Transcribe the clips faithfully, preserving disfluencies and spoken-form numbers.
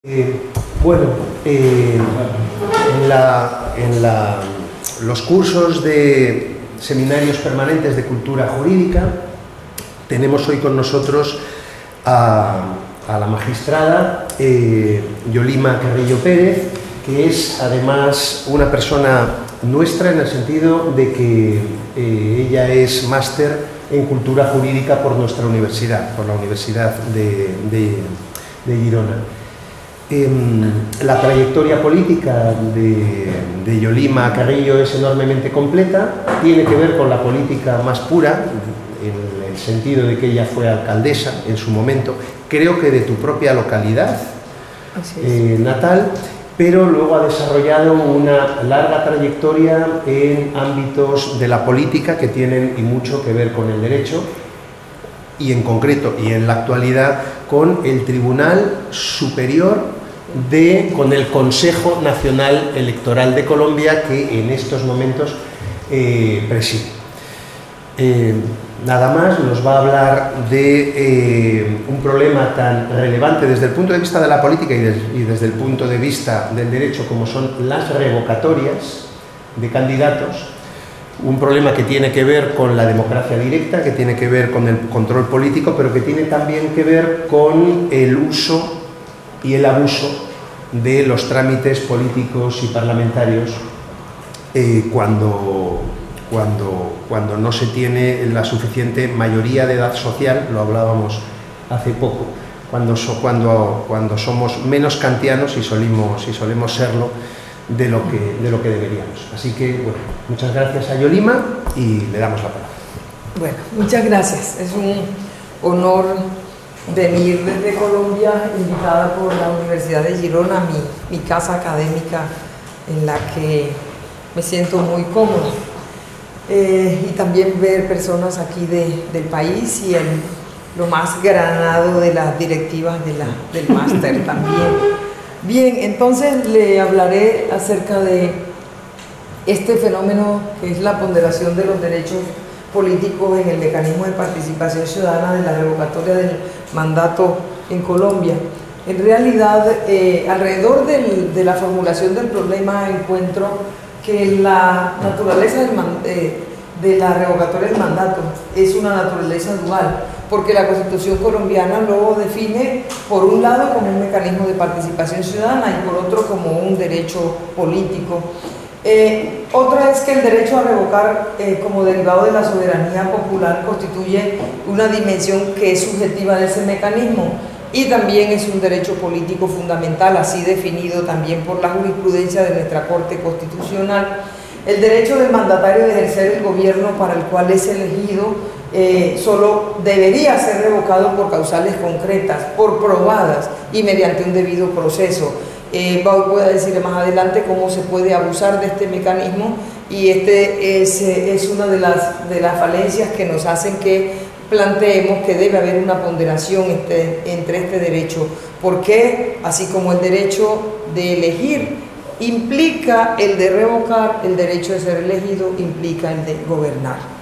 Eh, bueno, eh, en, la, en la, los cursos de seminarios permanentes de cultura jurídica tenemos hoy con nosotros a, a la magistrada eh, Yolima Carrillo Pérez, que es además una persona nuestra en el sentido de que eh, ella es máster en cultura jurídica por nuestra universidad, por la Universidad de, de, de Girona. Eh, la trayectoria política de, de Yolima Carrillo es enormemente completa, tiene que ver con la política más pura, en el sentido de que ella fue alcaldesa en su momento, creo que de tu propia localidad eh, natal, pero luego ha desarrollado una larga trayectoria en ámbitos de la política que tienen y mucho que ver con el derecho, y en concreto y en la actualidad con el Tribunal Superior de, con el Consejo Nacional Electoral de Colombia, que en estos momentos eh, preside. Eh, nada más, nos va a hablar de eh, un problema tan relevante desde el punto de vista de la política y, de, y desde el punto de vista del derecho como son las revocatorias de candidatos. Un problema que tiene que ver con la democracia directa, que tiene que ver con el control político, pero que tiene también que ver con el uso y el abuso de los trámites políticos y parlamentarios eh, cuando, cuando, cuando no se tiene la suficiente mayoría de edad social, lo hablábamos hace poco, cuando, so, cuando, cuando somos menos kantianos y solemos, y solemos serlo de lo que, de lo que deberíamos. Así que, bueno, muchas gracias a Yolima y le damos la palabra. Bueno, muchas gracias. Es un honor venir desde Colombia, invitada por la Universidad de Girona, mi, mi casa académica en la que me siento muy cómoda. Eh, y también ver personas aquí de, del país y en lo más granado de las directivas de la, del máster también. Bien, entonces le hablaré acerca de este fenómeno que es la ponderación de los derechos políticos en el mecanismo de participación ciudadana de la revocatoria del mandato en Colombia. En realidad, eh, alrededor del, de la formulación del problema encuentro que la naturaleza del man, eh, de la revocatoria del mandato es una naturaleza dual, porque la Constitución colombiana lo define por un lado como un mecanismo de participación ciudadana y por otro como un derecho político. Eh, otra es que el derecho a revocar eh, como derivado de la soberanía popular constituye una dimensión que es subjetiva de ese mecanismo y también es un derecho político fundamental, así definido también por la jurisprudencia de nuestra Corte Constitucional. El derecho del mandatario de ejercer el gobierno para el cual es elegido eh, solo debería ser revocado por causales concretas, por probadas y mediante un debido proceso. Eh, voy a decir más adelante cómo se puede abusar de este mecanismo y este es, es una de las, de las falencias que nos hacen que planteemos que debe haber una ponderación este, entre este derecho, porque así como el derecho de elegir implica el de revocar, el derecho de ser elegido implica el de gobernar.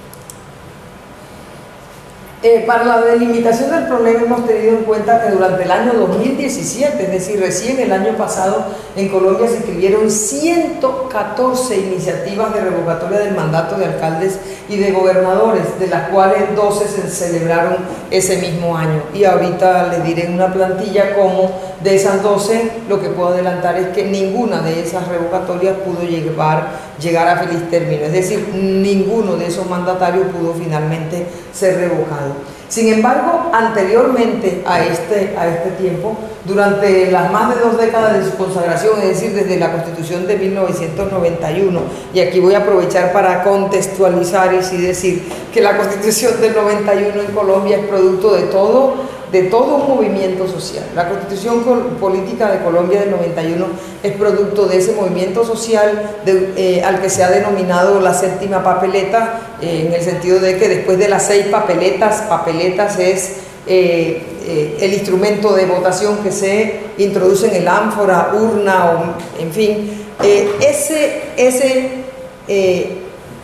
Eh, para la delimitación del problema hemos tenido en cuenta que durante el año dos mil diecisiete, es decir, recién el año pasado, en Colombia se inscribieron ciento catorce iniciativas de revocatoria del mandato de alcaldes y de gobernadores, de las cuales doce se celebraron ese mismo año. Y ahorita les diré en una plantilla cómo de esas doce, lo que puedo adelantar es que ninguna de esas revocatorias pudo llegar, llegar a feliz término, es decir, ninguno de esos mandatarios pudo finalmente ser revocado. Sin embargo, anteriormente a este, a este tiempo, durante las más de dos décadas de su consagración, es decir, desde la Constitución de mil novecientos noventa y uno, y aquí voy a aprovechar para contextualizar y así decir que la Constitución del noventa y uno en Colombia es producto de todo, de todo un movimiento social. La Constitución Política de Colombia del noventa y uno es producto de ese movimiento social de, eh, al que se ha denominado la séptima papeleta, eh, en el sentido de que después de las seis papeletas, papeletas es eh, eh, el instrumento de votación que se introduce en el ánfora, urna, o, en fin, eh, ese, ese eh,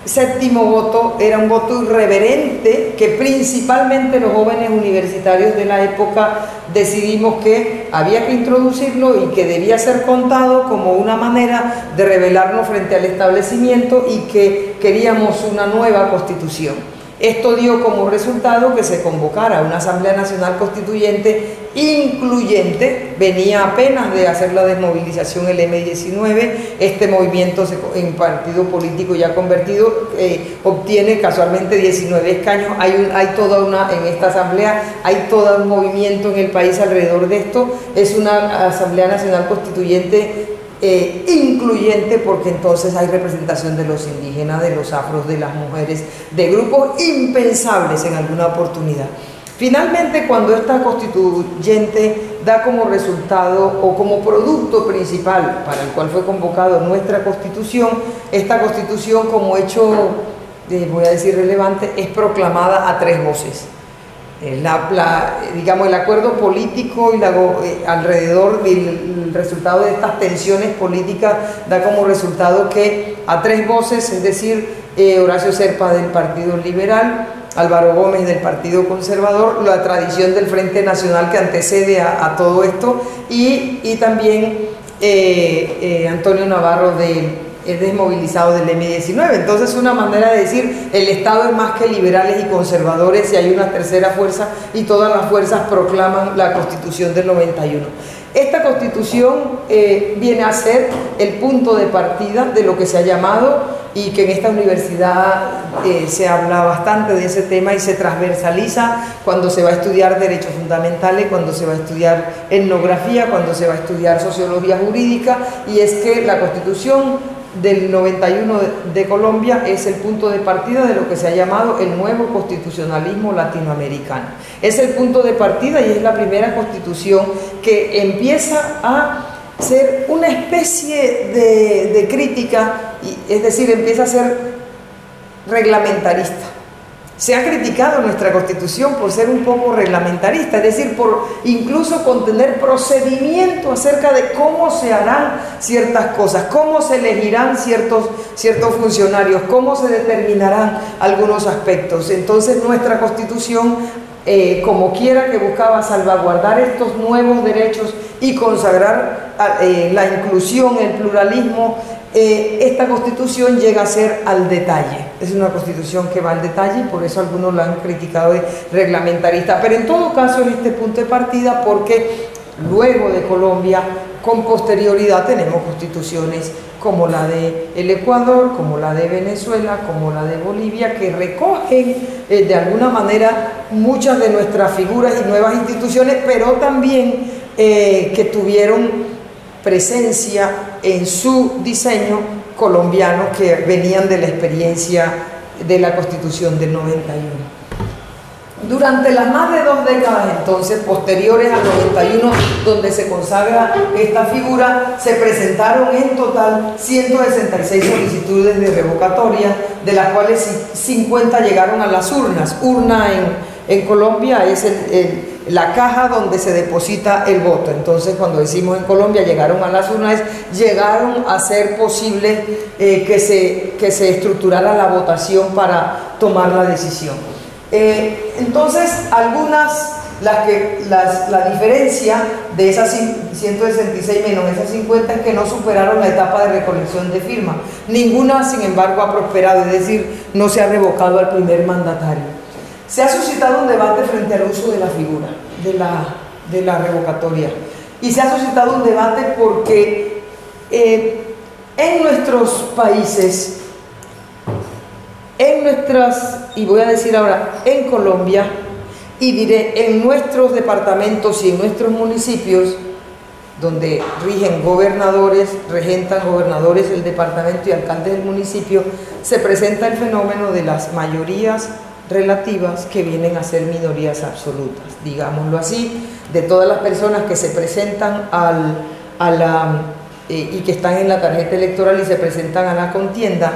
séptimo voto era un voto irreverente que principalmente los jóvenes universitarios de la época decidimos que había que introducirlo y que debía ser contado como una manera de rebelarnos frente al establecimiento y que queríamos una nueva constitución. Esto dio como resultado que se convocara una Asamblea Nacional Constituyente incluyente. Venía apenas de hacer la desmovilización el eme diecinueve, este movimiento en partido político ya convertido eh, obtiene casualmente diecinueve escaños. Hay, un, hay toda una, en esta asamblea hay todo un movimiento en el país alrededor de esto. Es una Asamblea Nacional Constituyente Eh, incluyente, porque entonces hay representación de los indígenas, de los afros, de las mujeres, de grupos impensables en alguna oportunidad. Finalmente, cuando esta constituyente da como resultado o como producto principal para el cual fue convocado nuestra constitución, esta constitución como hecho, eh, voy a decir relevante, es proclamada a tres voces. La, la, digamos, el acuerdo político y la, eh, alrededor del el resultado de estas tensiones políticas da como resultado que a tres voces, es decir, eh, Horacio Serpa del Partido Liberal, Álvaro Gómez del Partido Conservador, la tradición del Frente Nacional que antecede a, a todo esto, y, y también eh, eh, Antonio Navarro del es desmovilizado del eme diecinueve. Entonces, una manera de decir, el Estado es más que liberales y conservadores y hay una tercera fuerza y todas las fuerzas proclaman la Constitución del noventa y uno. Esta Constitución eh, viene a ser el punto de partida de lo que se ha llamado, y que en esta universidad eh, se habla bastante de ese tema y se transversaliza cuando se va a estudiar derechos fundamentales, cuando se va a estudiar etnografía, cuando se va a estudiar sociología jurídica, y es que la Constitución del noventa y uno de Colombia es el punto de partida de lo que se ha llamado el nuevo constitucionalismo latinoamericano. Es el punto de partida y es la primera constitución que empieza a ser una especie de, de crítica, es decir, empieza a ser reglamentarista. Se ha criticado nuestra Constitución por ser un poco reglamentarista, es decir, por incluso contener procedimiento acerca de cómo se harán ciertas cosas, cómo se elegirán ciertos, ciertos funcionarios, cómo se determinarán algunos aspectos. Entonces, nuestra Constitución, eh, como quiera que buscaba salvaguardar estos nuevos derechos y consagrar eh, la inclusión, el pluralismo, Eh, esta Constitución llega a ser al detalle. Es una Constitución que va al detalle y por eso algunos la han criticado de reglamentarista. Pero en todo caso es este punto de partida, porque luego de Colombia, con posterioridad, tenemos constituciones como la de el Ecuador, como la de Venezuela, como la de Bolivia, que recogen eh, de alguna manera muchas de nuestras figuras y nuevas instituciones, pero también eh, que tuvieron presencia en su diseño colombiano, que venían de la experiencia de la Constitución del noventa y uno. Durante las más de dos décadas entonces, posteriores al noventa y uno, donde se consagra esta figura, se presentaron en total ciento sesenta y seis solicitudes de revocatoria, de las cuales cincuenta llegaron a las urnas. Urna en, en Colombia es el, el la caja donde se deposita el voto. Entonces, cuando decimos en Colombia llegaron a las urnas, llegaron a ser posible eh, que, se, que se estructurara la votación para tomar la decisión. Eh, entonces, algunas, las que, las, la diferencia de esas ciento sesenta y seis menos esas cincuenta es que no superaron la etapa de recolección de firmas. Ninguna, sin embargo, ha prosperado, es decir, no se ha revocado al primer mandatario. Se ha suscitado un debate frente al uso de la figura, de la, de la revocatoria. Y se ha suscitado un debate porque eh, en nuestros países, en nuestras, y voy a decir ahora, en Colombia, y diré en nuestros departamentos y en nuestros municipios, donde rigen gobernadores, regentan gobernadores del departamento y alcaldes del municipio, se presenta el fenómeno de las mayorías relativas que vienen a ser minorías absolutas, digámoslo así, de todas las personas que se presentan al, a la, eh, y que están en la tarjeta electoral y se presentan a la contienda,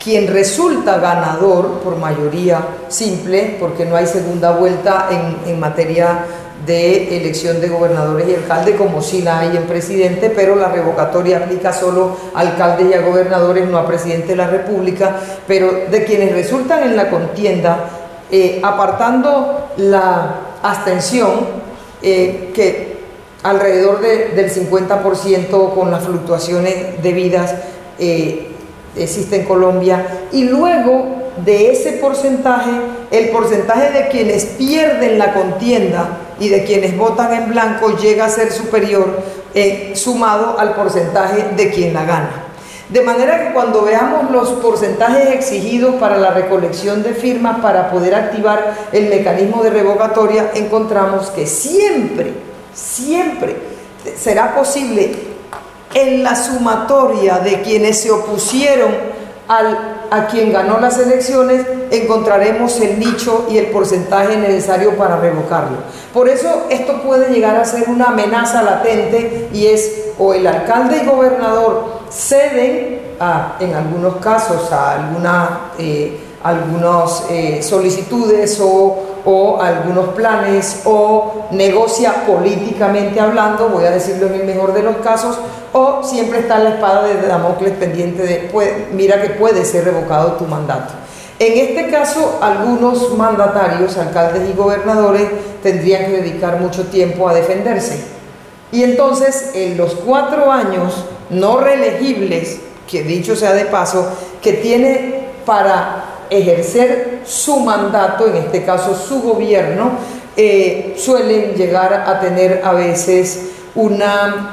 quien resulta ganador por mayoría simple, porque no hay segunda vuelta en, en materia de elección de gobernadores y alcaldes, como sí la hay en presidente, pero la revocatoria aplica solo a alcaldes y a gobernadores, no a presidente de la República. Pero de quienes resultan en la contienda, eh, apartando la abstención, eh, que alrededor de, del cincuenta por ciento con las fluctuaciones debidas eh, existe en Colombia, y luego de ese porcentaje, el porcentaje de quienes pierden la contienda y de quienes votan en blanco llega a ser superior eh, sumado al porcentaje de quien la gana. De manera que cuando veamos los porcentajes exigidos para la recolección de firmas para poder activar el mecanismo de revocatoria, encontramos que siempre, siempre será posible en la sumatoria de quienes se opusieron al a quien ganó las elecciones, encontraremos el nicho y el porcentaje necesario para revocarlo. Por eso esto puede llegar a ser una amenaza latente, y es o el alcalde y gobernador ceden a, en algunos casos a alguna, eh, algunas eh, solicitudes o, o algunos planes, o negocia políticamente hablando, voy a decirlo en el mejor de los casos, o siempre está la espada de Damocles pendiente de, pues, mira que puede ser revocado tu mandato. En este caso, algunos mandatarios, alcaldes y gobernadores, tendrían que dedicar mucho tiempo a defenderse. Y entonces, en los cuatro años no reelegibles, que dicho sea de paso, que tiene para ejercer su mandato, en este caso su gobierno, eh, suelen llegar a tener a veces una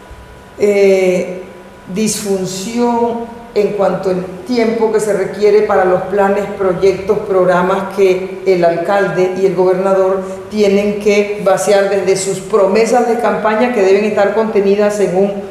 Eh, disfunción en cuanto al tiempo que se requiere para los planes, proyectos, programas que el alcalde y el gobernador tienen que vaciar desde sus promesas de campaña, que deben estar contenidas en un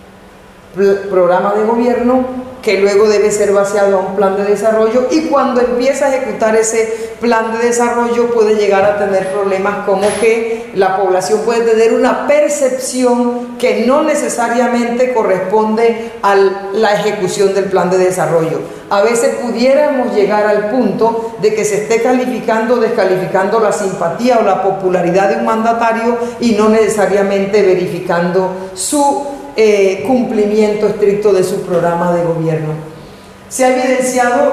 programa de gobierno, que luego debe ser vaciado a un plan de desarrollo, y cuando empieza a ejecutar ese plan de desarrollo puede llegar a tener problemas como que la población puede tener una percepción que no necesariamente corresponde a la ejecución del plan de desarrollo. A veces pudiéramos llegar al punto de que se esté calificando o descalificando la simpatía o la popularidad de un mandatario y no necesariamente verificando su Eh, cumplimiento estricto de su programa de gobierno. Se ha evidenciado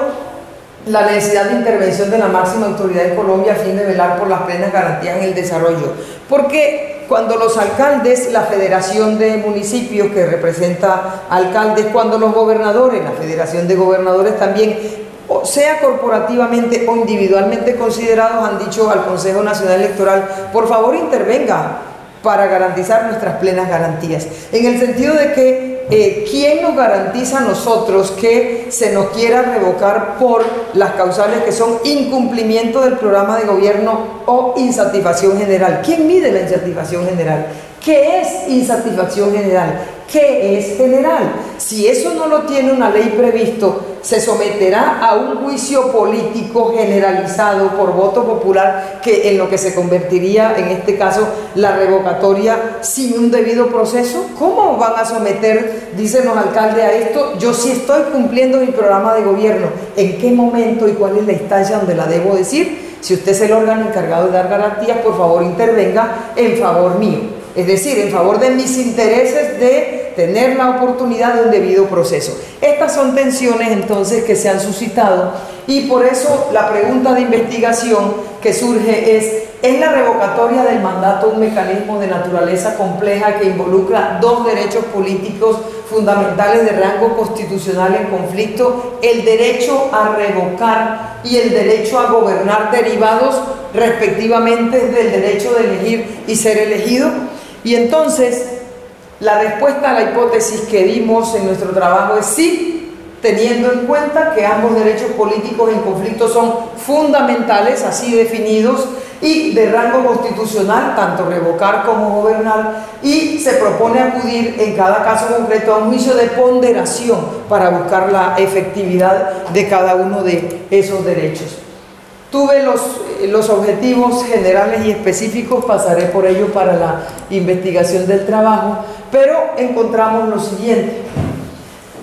la necesidad de intervención de la máxima autoridad de Colombia a fin de velar por las plenas garantías en el desarrollo, porque cuando los alcaldes, la Federación de Municipios que representa alcaldes, cuando los gobernadores, la Federación de Gobernadores también, sea corporativamente o individualmente considerados, han dicho al Consejo Nacional Electoral: por favor intervenga para garantizar nuestras plenas garantías, en el sentido de que eh, ¿quién nos garantiza a nosotros que se nos quiera revocar por las causales que son incumplimiento del programa de gobierno o insatisfacción general? ¿Quién mide la insatisfacción general? ¿Qué es insatisfacción general? ¿Qué es general? Si eso no lo tiene una ley previsto, se someterá a un juicio político generalizado por voto popular, que en lo que se convertiría en este caso la revocatoria sin un debido proceso. ¿Cómo van a someter, dicen los alcaldes, a esto? Yo sí estoy cumpliendo mi programa de gobierno. ¿En qué momento y cuál es la instancia donde la debo decir? Si usted es el órgano encargado de dar garantías, por favor intervenga en favor mío. Es decir, en favor de mis intereses de tener la oportunidad de un debido proceso. Estas son tensiones entonces que se han suscitado, y por eso la pregunta de investigación que surge es: ¿es la revocatoria del mandato un mecanismo de naturaleza compleja que involucra dos derechos políticos fundamentales de rango constitucional en conflicto, el derecho a revocar y el derecho a gobernar, derivados respectivamente del derecho de elegir y ser elegido? Y entonces la respuesta a la hipótesis que dimos en nuestro trabajo es sí, teniendo en cuenta que ambos derechos políticos en conflicto son fundamentales, así definidos, y de rango constitucional, tanto revocar como gobernar, y se propone acudir en cada caso concreto a un juicio de ponderación para buscar la efectividad de cada uno de esos derechos. Tuve los, los objetivos generales y específicos, pasaré por ello para la investigación del trabajo, pero encontramos lo siguiente.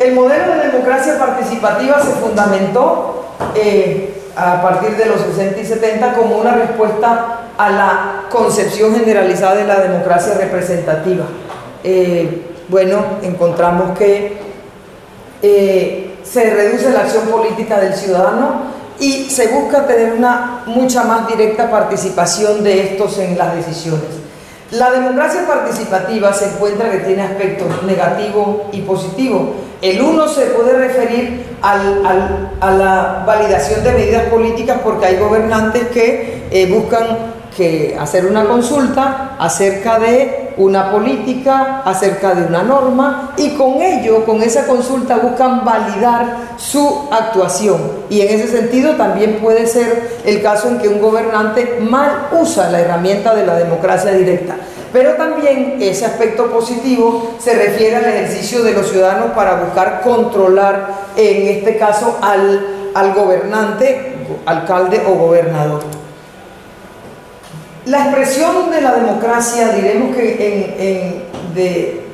El modelo de democracia participativa se fundamentó eh, a partir de los sesenta y setenta como una respuesta a la concepción generalizada de la democracia representativa. Eh, bueno, encontramos que eh, se reduce la acción política del ciudadano y se busca tener una mucha más directa participación de estos en las decisiones. La democracia participativa se encuentra que tiene aspectos negativo y positivo. El uno se puede referir al, al, a la validación de medidas políticas, porque hay gobernantes que eh, buscan que hacer una consulta acerca de una política, acerca de una norma, y con ello, con esa consulta, buscan validar su actuación. Y en ese sentido también puede ser el caso en que un gobernante mal usa la herramienta de la democracia directa. Pero también ese aspecto positivo se refiere al ejercicio de los ciudadanos para buscar controlar, en este caso, al, al gobernante, alcalde o gobernador. La expresión de la democracia, diremos que en, en, de,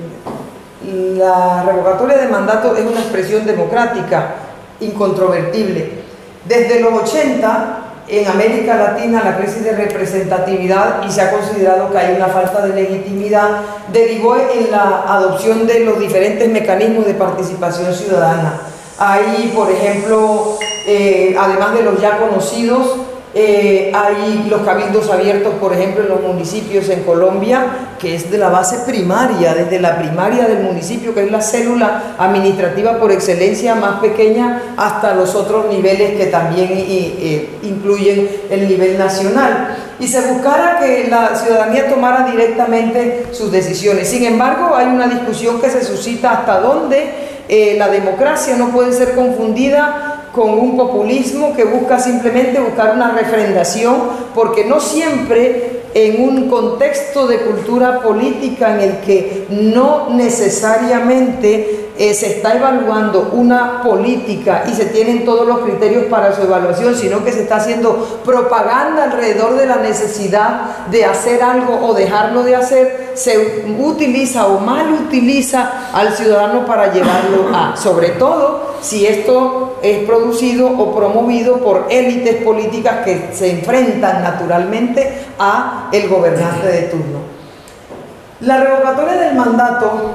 la revocatoria de mandato es una expresión democrática, incontrovertible. Desde los ochenta, en América Latina, la crisis de representatividad, y se ha considerado que hay una falta de legitimidad, derivó en la adopción de los diferentes mecanismos de participación ciudadana. Hay, por ejemplo, eh, además de los ya conocidos, Eh, hay los cabildos abiertos, por ejemplo, en los municipios en Colombia, que es de la base primaria, desde la primaria del municipio, que es la célula administrativa por excelencia más pequeña, hasta los otros niveles que también eh, eh, incluyen el nivel nacional. Y se buscara que la ciudadanía tomara directamente sus decisiones. Sin embargo, hay una discusión que se suscita hasta dónde eh, la democracia no puede ser confundida con un populismo que busca simplemente buscar una refrendación, porque no siempre en un contexto de cultura política en el que no necesariamente eh, se está evaluando una política y se tienen todos los criterios para su evaluación, sino que se está haciendo propaganda alrededor de la necesidad de hacer algo o dejarlo de hacer, se utiliza o mal utiliza al ciudadano para llevarlo a, sobre todo si esto es producido o promovido por élites políticas que se enfrentan naturalmente a el gobernante de turno. La revocatoria del mandato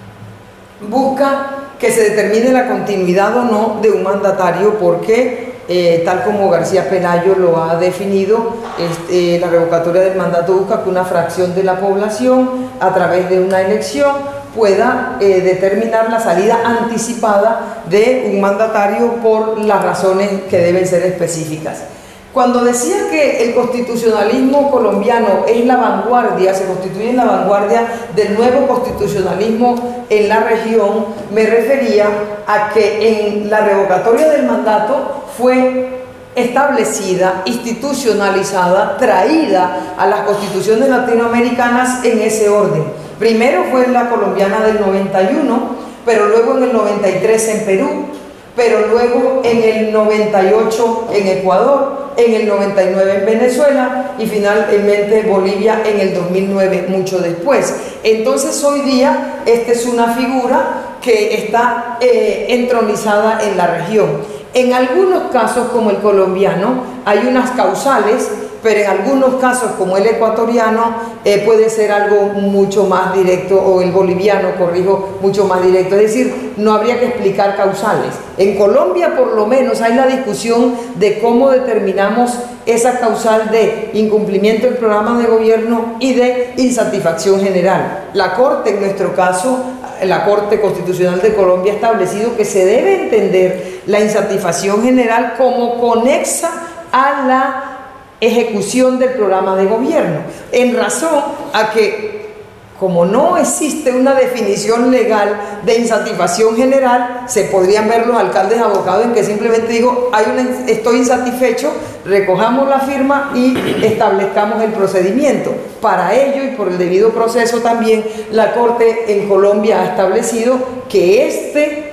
busca que se determine la continuidad o no de un mandatario, porque eh, tal como García Pelayo lo ha definido, este, la revocatoria del mandato busca que una fracción de la población, a través de una elección, pueda eh, determinar la salida anticipada de un mandatario por las razones que deben ser específicas. Cuando decía que el constitucionalismo colombiano es la vanguardia, se constituye en la vanguardia del nuevo constitucionalismo en la región, me refería a que en la revocatoria del mandato fue establecida, institucionalizada, traída a las constituciones latinoamericanas en ese orden. Primero fue la colombiana del noventa y uno, pero luego en el noventa y tres en Perú, pero luego en el noventa y ocho en Ecuador, en el noventa y nueve en Venezuela y finalmente Bolivia en el dos mil nueve, mucho después. Entonces hoy día esta es una figura que está eh, entronizada en la región. En algunos casos, como el colombiano, hay unas causales, pero en algunos casos, como el ecuatoriano, eh, puede ser algo mucho más directo, o el boliviano, corrijo, mucho más directo. Es decir, no habría que explicar causales. En Colombia, por lo menos, hay la discusión de cómo determinamos esa causal de incumplimiento del programa de gobierno y de insatisfacción general. La Corte, en nuestro caso, la Corte Constitucional de Colombia ha establecido que se debe entender la insatisfacción general como conexa a la ejecución del programa de gobierno, en razón a que, como no existe una definición legal de insatisfacción general, se podrían ver los alcaldes abocados en que simplemente digo, hay una, estoy insatisfecho, recojamos la firma y establezcamos el procedimiento. Para ello y por el debido proceso también, la Corte en Colombia ha establecido que este,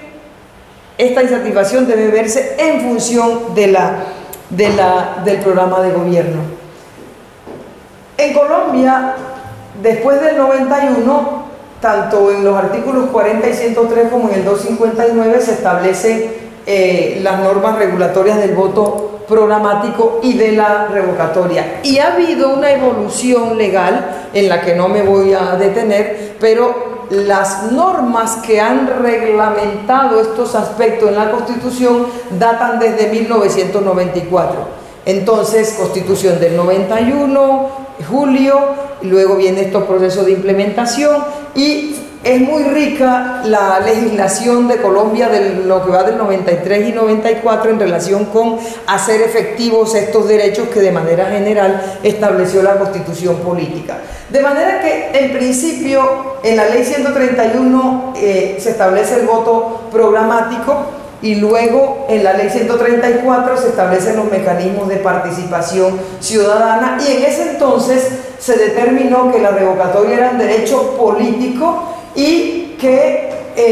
esta insatisfacción debe verse en función de la De la, del programa de gobierno. En Colombia, después del noventa y uno, tanto en los artículos cuarenta y ciento tres como en el doscientos cincuenta y nueve se establecen eh, las normas regulatorias del voto programático y de la revocatoria. Y ha habido una evolución legal en la que no me voy a detener, pero las normas que han reglamentado estos aspectos en la Constitución datan desde mil novecientos noventa y cuatro. Entonces, Constitución del noventa y uno, julio, y luego vienen estos procesos de implementación, y es muy rica la legislación de Colombia de lo que va del noventa y tres y noventa y cuatro en relación con hacer efectivos estos derechos que de manera general estableció la Constitución política. De manera que, en principio, en la ley ciento treinta y uno eh, se establece el voto programático, y luego en la ley ciento treinta y cuatro se establecen los mecanismos de participación ciudadana, y en ese entonces se determinó que la revocatoria era un derecho político y que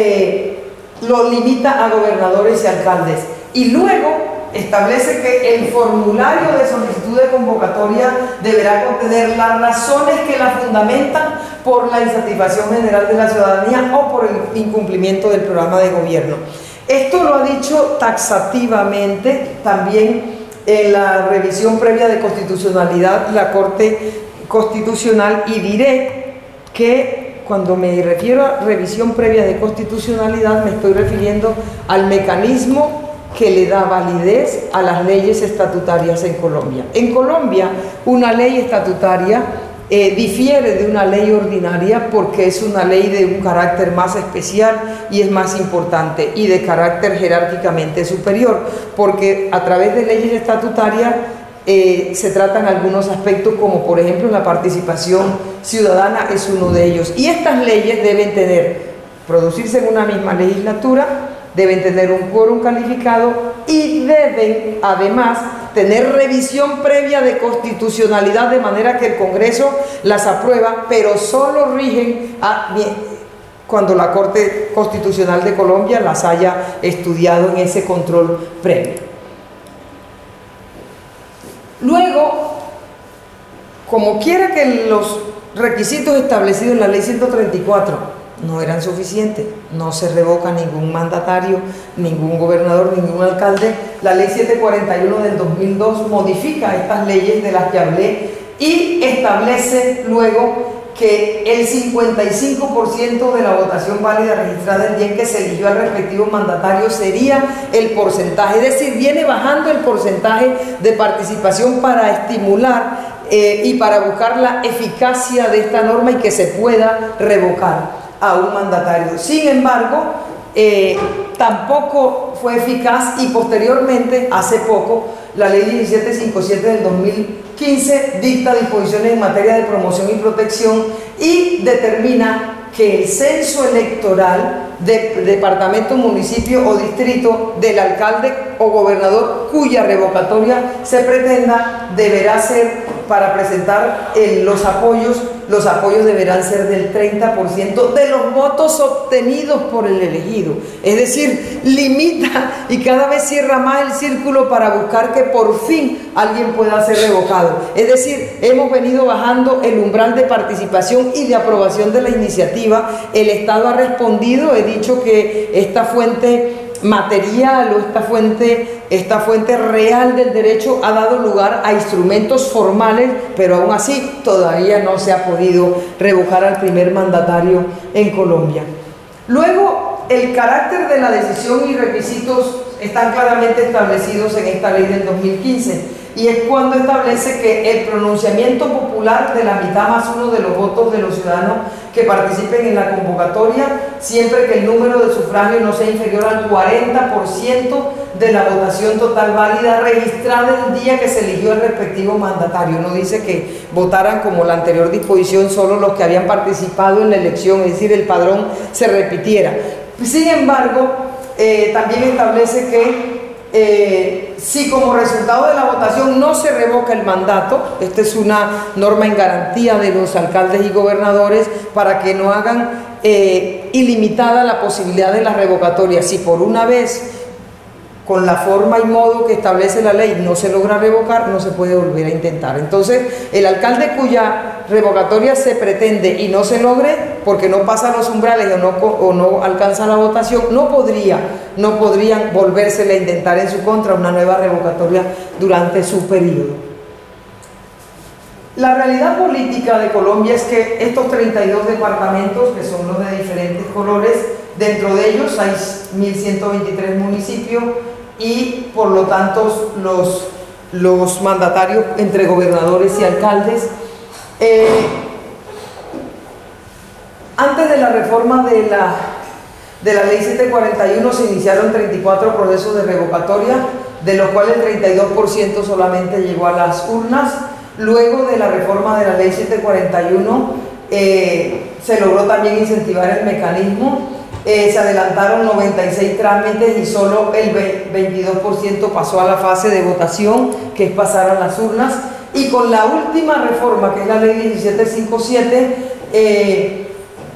eh, lo limita a gobernadores y alcaldes. Y luego establece que el formulario de solicitud de convocatoria deberá contener las razones que la fundamentan por la insatisfacción general de la ciudadanía o por el incumplimiento del programa de gobierno. Esto lo ha dicho taxativamente también en la revisión previa de constitucionalidad la Corte Constitucional, y diré que cuando me refiero a revisión previa de constitucionalidad me estoy refiriendo al mecanismo que le da validez a las leyes estatutarias en Colombia. En Colombia, una ley estatutaria eh, difiere de una ley ordinaria porque es una ley de un carácter más especial y es más importante, y de carácter jerárquicamente superior, porque a través de leyes estatutarias eh, se tratan algunos aspectos, como por ejemplo la participación ciudadana es uno de ellos. Y estas leyes deben tener, producirse en una misma legislatura, deben tener un quórum calificado y deben además tener revisión previa de constitucionalidad, de manera que el Congreso las aprueba, pero solo rigen a, cuando la Corte Constitucional de Colombia las haya estudiado en ese control previo. Luego, como quiera que los requisitos establecidos en la ley ciento treinta y cuatro no eran suficientes, no se revoca ningún mandatario, ningún gobernador, ningún alcalde, la ley setecientos cuarenta y uno del dos mil dos modifica estas leyes de las que hablé y establece luego que el cincuenta y cinco por ciento de la votación válida registrada el día en que se eligió al respectivo mandatario sería el porcentaje, es decir, viene bajando el porcentaje de participación para estimular eh, y para buscar la eficacia de esta norma y que se pueda revocar a un mandatario. Sin embargo, eh, tampoco fue eficaz, y posteriormente, hace poco, la ley diecisiete cincuenta y siete del dos mil quince dicta disposiciones en materia de promoción y protección y determina que el censo electoral de departamento, municipio o distrito del alcalde o gobernador cuya revocatoria se pretenda deberá ser, para presentar eh, los apoyos, los apoyos deberán ser del treinta por ciento de los votos obtenidos por el elegido. Es decir, limita y cada vez cierra más el círculo para buscar que por fin alguien pueda ser revocado. Es decir, hemos venido bajando el umbral de participación y de aprobación de la iniciativa. El Estado ha respondido, he dicho que esta fuente material o esta fuente, esta fuente real del derecho ha dado lugar a instrumentos formales, pero aún así todavía no se ha podido revocar al primer mandatario en Colombia. Luego, el carácter de la decisión y requisitos están claramente establecidos en esta ley del dos mil quince, y es cuando establece que el pronunciamiento popular de la mitad más uno de los votos de los ciudadanos que participen en la convocatoria, siempre que el número de sufragios no sea inferior al cuarenta por ciento de la votación total válida registrada el día que se eligió el respectivo mandatario. No dice que votaran, como la anterior disposición, solo los que habían participado en la elección, es decir, el padrón se repitiera. Sin embargo, eh, también establece que Eh, si como resultado de la votación no se revoca el mandato, esta es una norma en garantía de los alcaldes y gobernadores para que no hagan eh, ilimitada la posibilidad de la revocatoria. Si por una vez con la forma y modo que establece la ley no se logra revocar, no se puede volver a intentar. Entonces, el alcalde cuya revocatoria se pretende y no se logre, porque no pasa los umbrales o no, o no alcanza la votación, no podría, no podrían volvérsele a intentar en su contra una nueva revocatoria durante su periodo. La realidad política de Colombia es que estos treinta y dos departamentos, que son los de diferentes colores, dentro de ellos hay mil ciento veintitrés municipios y por lo tanto los, los mandatarios entre gobernadores y alcaldes. Eh, antes de la reforma de la, de la ley setecientos cuarenta y uno se iniciaron treinta y cuatro procesos de revocatoria, de los cuales el treinta y dos por ciento solamente llegó a las urnas. Luego de la reforma de la ley setecientos cuarenta y uno eh, se logró también incentivar el mecanismo. Eh, se adelantaron noventa y seis trámites y solo el veintidós por ciento pasó a la fase de votación, que es pasar a las urnas. Y con la última reforma, que es la ley diecisiete cincuenta y siete, eh,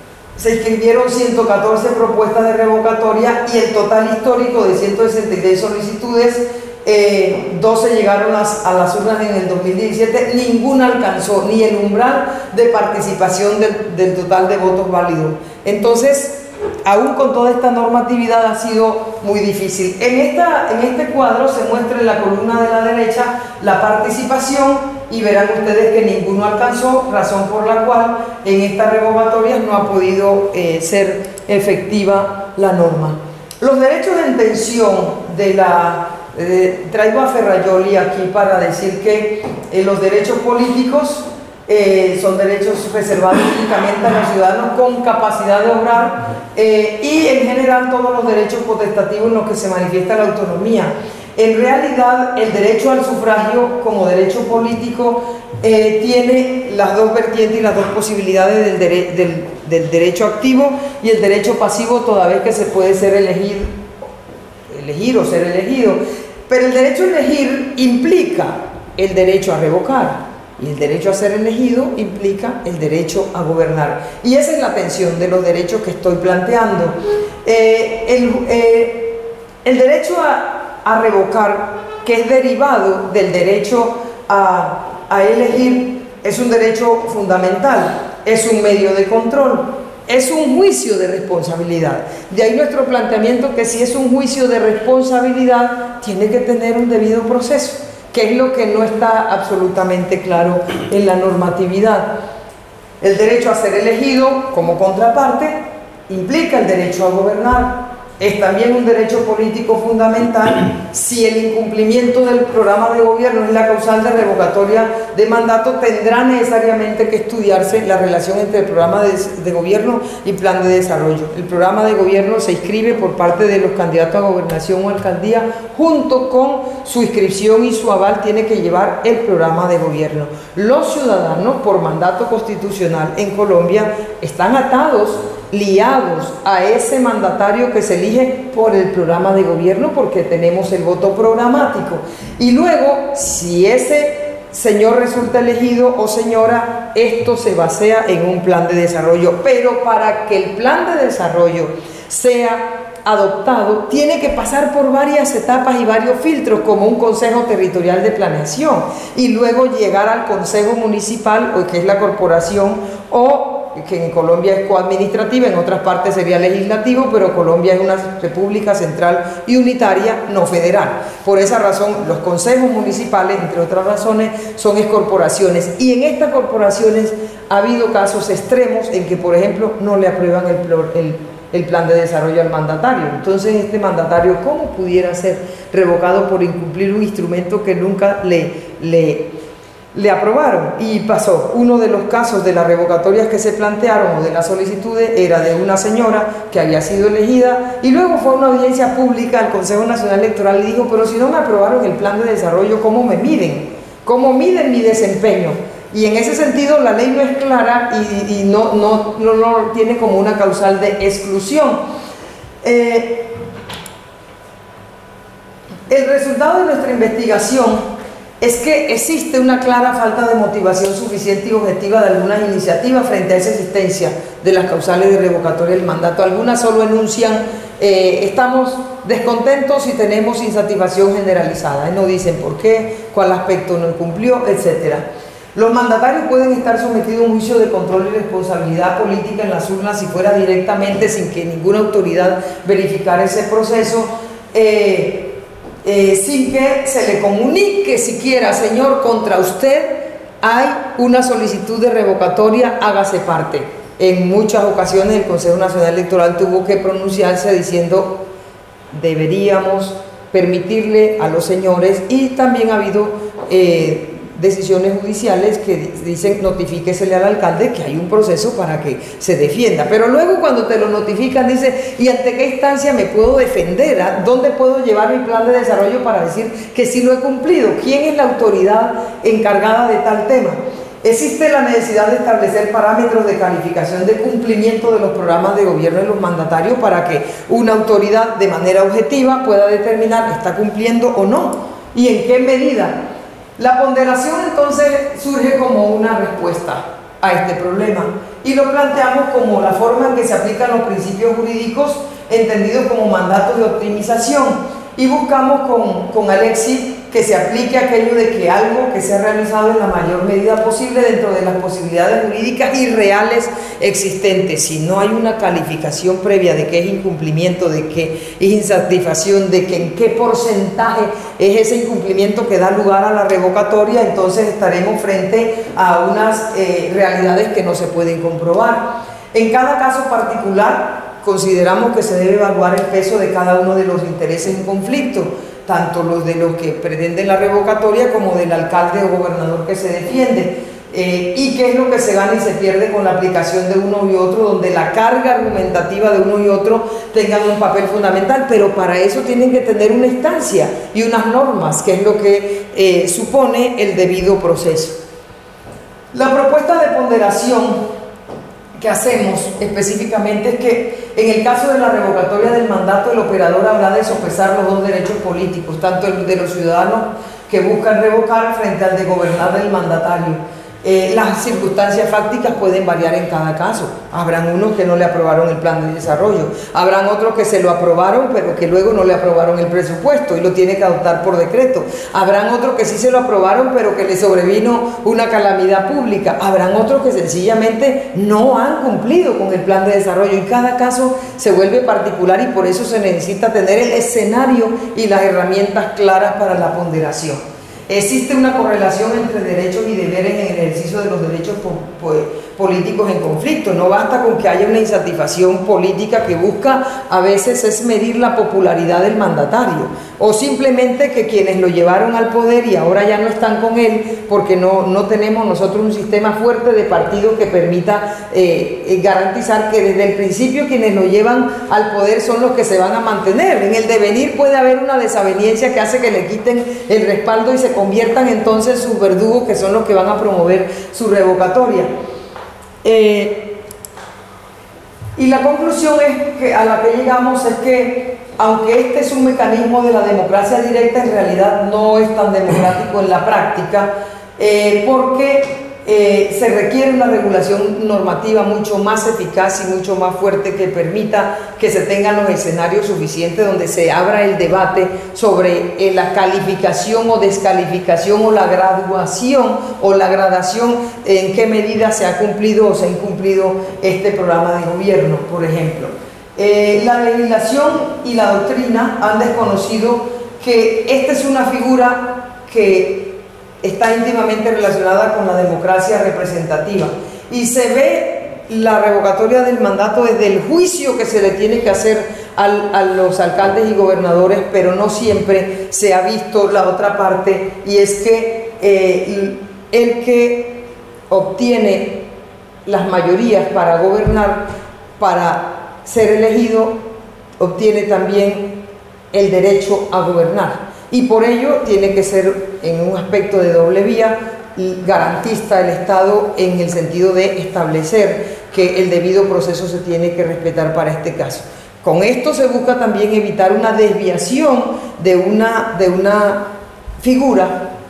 se inscribieron ciento catorce propuestas de revocatoria y el total histórico de ciento sesenta y seis solicitudes, eh, doce llegaron a, a las urnas en el dos mil diecisiete, ninguna alcanzó ni el umbral de participación del, del total de votos válidos. Entonces, aún con toda esta normatividad ha sido muy difícil. En, esta, en este cuadro se muestra en la columna de la derecha la participación y verán ustedes que ninguno alcanzó, razón por la cual en estas revocatorias no ha podido eh, ser efectiva la norma. Los derechos en tensión de la... Eh, traigo a Ferrajoli aquí para decir que eh, los derechos políticos Eh, son derechos reservados únicamente a los ciudadanos con capacidad de obrar eh, y en general todos los derechos potestativos en los que se manifiesta la autonomía. En realidad el derecho al sufragio como derecho político eh, tiene las dos vertientes y las dos posibilidades del, dere del, del derecho activo y el derecho pasivo, toda vez que se puede ser elegir, elegir o ser elegido. Pero el derecho a elegir implica el derecho a revocar. Y el derecho a ser elegido implica el derecho a gobernar. Y esa es la tensión de los derechos que estoy planteando. Eh, el, eh, el derecho a, a revocar, que es derivado del derecho a, a elegir, es un derecho fundamental, es un medio de control, es un juicio de responsabilidad. De ahí nuestro planteamiento que si es un juicio de responsabilidad, tiene que tener un debido proceso, que es lo que no está absolutamente claro en la normatividad. El derecho a ser elegido como contraparte implica el derecho a gobernar. Es también un derecho político fundamental. Si el incumplimiento del programa de gobierno es la causal de revocatoria de mandato, tendrá necesariamente que estudiarse la relación entre el programa de, de gobierno y plan de desarrollo. El programa de gobierno se inscribe por parte de los candidatos a gobernación o alcaldía, junto con su inscripción y su aval tiene que llevar el programa de gobierno. Los ciudadanos, por mandato constitucional en Colombia, están atados, liados a ese mandatario que se elige por el programa de gobierno, porque tenemos el voto programático. Y luego, si ese señor resulta elegido o señora, esto se basea en un plan de desarrollo. Pero para que el plan de desarrollo sea adoptado, tiene que pasar por varias etapas y varios filtros, como un consejo territorial de planeación, y luego llegar al consejo municipal, o que es la corporación, o que en Colombia es coadministrativa, en otras partes sería legislativo, pero Colombia es una república central y unitaria, no federal. Por esa razón, los consejos municipales, entre otras razones, son corporaciones, y en estas corporaciones ha habido casos extremos en que, por ejemplo, no le aprueban el, el, el plan de desarrollo al mandatario. Entonces, este mandatario, ¿cómo pudiera ser revocado por incumplir un instrumento que nunca le... le le aprobaron? Y pasó. Uno de los casos de las revocatorias que se plantearon o de las solicitudes era de una señora que había sido elegida y luego fue a una audiencia pública al Consejo Nacional Electoral y dijo: pero si no me aprobaron el plan de desarrollo, ¿cómo me miden? ¿Cómo miden mi desempeño? Y en ese sentido la ley no es clara y, y no, no, no, no tiene como una causal de exclusión. Eh, el resultado de nuestra investigación es que existe una clara falta de motivación suficiente y objetiva de algunas iniciativas frente a esa existencia de las causales de revocatoria del mandato. Algunas solo enuncian, eh, estamos descontentos y tenemos insatisfacción generalizada, y no dicen por qué, cuál aspecto no cumplió, etcétera. Los mandatarios pueden estar sometidos a un juicio de control y responsabilidad política en las urnas si fuera directamente, sin que ninguna autoridad verificara ese proceso, eh, eh, sin que se le comunique siquiera, señor, contra usted hay una solicitud de revocatoria, hágase parte. En muchas ocasiones el Consejo Nacional Electoral tuvo que pronunciarse diciendo deberíamos permitirle a los señores, y también ha habido eh, decisiones judiciales que dicen notifíquesele al alcalde que hay un proceso para que se defienda, pero luego cuando te lo notifican dice, ¿y ante qué instancia me puedo defender? ¿A dónde puedo llevar mi plan de desarrollo para decir que sí lo he cumplido? ¿Quién es la autoridad encargada de tal tema? Existe la necesidad de establecer parámetros de calificación de cumplimiento de los programas de gobierno de los mandatarios para que una autoridad de manera objetiva pueda determinar está cumpliendo o no y en qué medida. La ponderación entonces surge como una respuesta a este problema y lo planteamos como la forma en que se aplican los principios jurídicos entendidos como mandatos de optimización, y buscamos con, con Alexis que se aplique aquello de que algo que se ha realizado en la mayor medida posible dentro de las posibilidades jurídicas y reales existentes. Si no hay una calificación previa de qué es incumplimiento, de qué es insatisfacción, de que en qué porcentaje es ese incumplimiento que da lugar a la revocatoria, entonces estaremos frente a unas eh, realidades que no se pueden comprobar. En cada caso particular consideramos que se debe evaluar el peso de cada uno de los intereses en conflicto, tanto los de los que pretenden la revocatoria como del alcalde o gobernador que se defiende, eh, y qué es lo que se gana y se pierde con la aplicación de uno y otro, donde la carga argumentativa de uno y otro tengan un papel fundamental, pero para eso tienen que tener una instancia y unas normas, que es lo que eh, supone el debido proceso. La propuesta de ponderación que hacemos específicamente es que en el caso de la revocatoria del mandato el operador habrá de sopesar los dos derechos políticos, tanto el de los ciudadanos que buscan revocar frente al de gobernar del mandatario. Eh, las circunstancias fácticas pueden variar en cada caso. Habrán unos que no le aprobaron el plan de desarrollo, habrán otros que se lo aprobaron pero que luego no le aprobaron el presupuesto y lo tiene que adoptar por decreto, habrán otros que sí se lo aprobaron pero que le sobrevino una calamidad pública, habrán otros que sencillamente no han cumplido con el plan de desarrollo, y cada caso se vuelve particular, y por eso se necesita tener el escenario y las herramientas claras para la ponderación. Existe una correlación entre derechos y deberes en el ejercicio de los derechos po po políticos en conflicto. No basta con que haya una insatisfacción política que busca a veces es medir la popularidad del mandatario, o simplemente que quienes lo llevaron al poder y ahora ya no están con él, porque no, no tenemos nosotros un sistema fuerte de partidos que permita eh, garantizar que desde el principio quienes lo llevan al poder son los que se van a mantener. En el devenir puede haber una desaveniencia que hace que le quiten el respaldo y se conviertan entonces sus verdugos, que son los que van a promover su revocatoria. Eh, y la conclusión es que, a la que llegamos es que, aunque este es un mecanismo de la democracia directa, en realidad no es tan democrático en la práctica, eh, porque eh, se requiere una regulación normativa mucho más eficaz y mucho más fuerte que permita que se tengan los escenarios suficientes donde se abra el debate sobre eh, la calificación o descalificación o la graduación o la gradación, en qué medida se ha cumplido o se ha incumplido este programa de gobierno, por ejemplo. Eh, la legislación y la doctrina han desconocido que esta es una figura que está íntimamente relacionada con la democracia representativa, y se ve la revocatoria del mandato desde el juicio que se le tiene que hacer al, a los alcaldes y gobernadores, pero no siempre se ha visto la otra parte, y es que eh, el que obtiene las mayorías para gobernar, para ser elegido, obtiene también el derecho a gobernar, y por ello tiene que ser en un aspecto de doble vía y garantista el Estado, en el sentido de establecer que el debido proceso se tiene que respetar para este caso. Con esto se busca también evitar una desviación de una, de una figura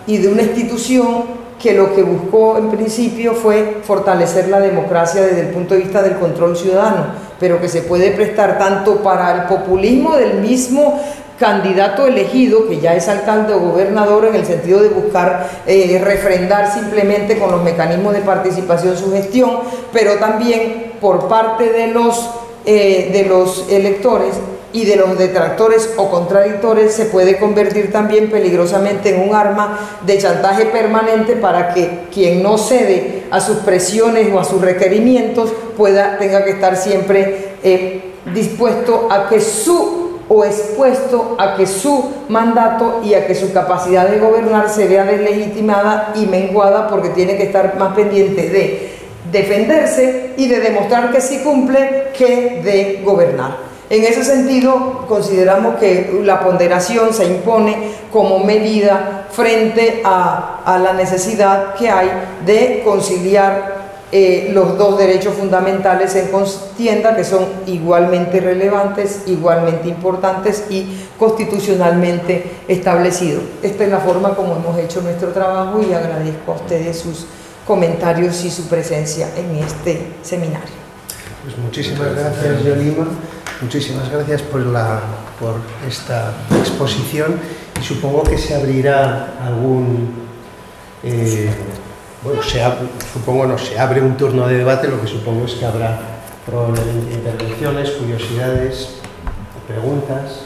y de una institución que lo que buscó en principio fue fortalecer la democracia desde el punto de vista del control ciudadano, pero que se puede prestar tanto para el populismo del mismo candidato elegido, que ya es alcalde o gobernador, en el sentido de buscar eh, refrendar simplemente con los mecanismos de participación su gestión, pero también por parte de los, eh, de los electores y de los detractores o contradictores, se puede convertir también peligrosamente en un arma de chantaje permanente para que quien no cede a sus presiones o a sus requerimientos pueda, tenga que estar siempre eh, dispuesto a que su o expuesto a que su mandato y a que su capacidad de gobernar se vea deslegitimada y menguada, porque tiene que estar más pendiente de defenderse y de demostrar que sí cumple que de gobernar. En ese sentido, consideramos que la ponderación se impone como medida frente a, a la necesidad que hay de conciliar eh, los dos derechos fundamentales en contienda, que son igualmente relevantes, igualmente importantes y constitucionalmente establecidos. Esta es la forma como hemos hecho nuestro trabajo y agradezco a ustedes sus comentarios y su presencia en este seminario. Pues muchísimas gracias, Yolima. Muchísimas gracias por, la, por esta exposición, y supongo que se abrirá algún, eh, bueno, se ab, supongo no, se abre un turno de debate, lo que supongo es que habrá probablemente intervenciones, curiosidades, preguntas.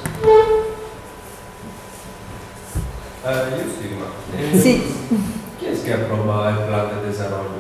Uh, yo sí. ¿Quién es que aprueba el plan de desarrollo?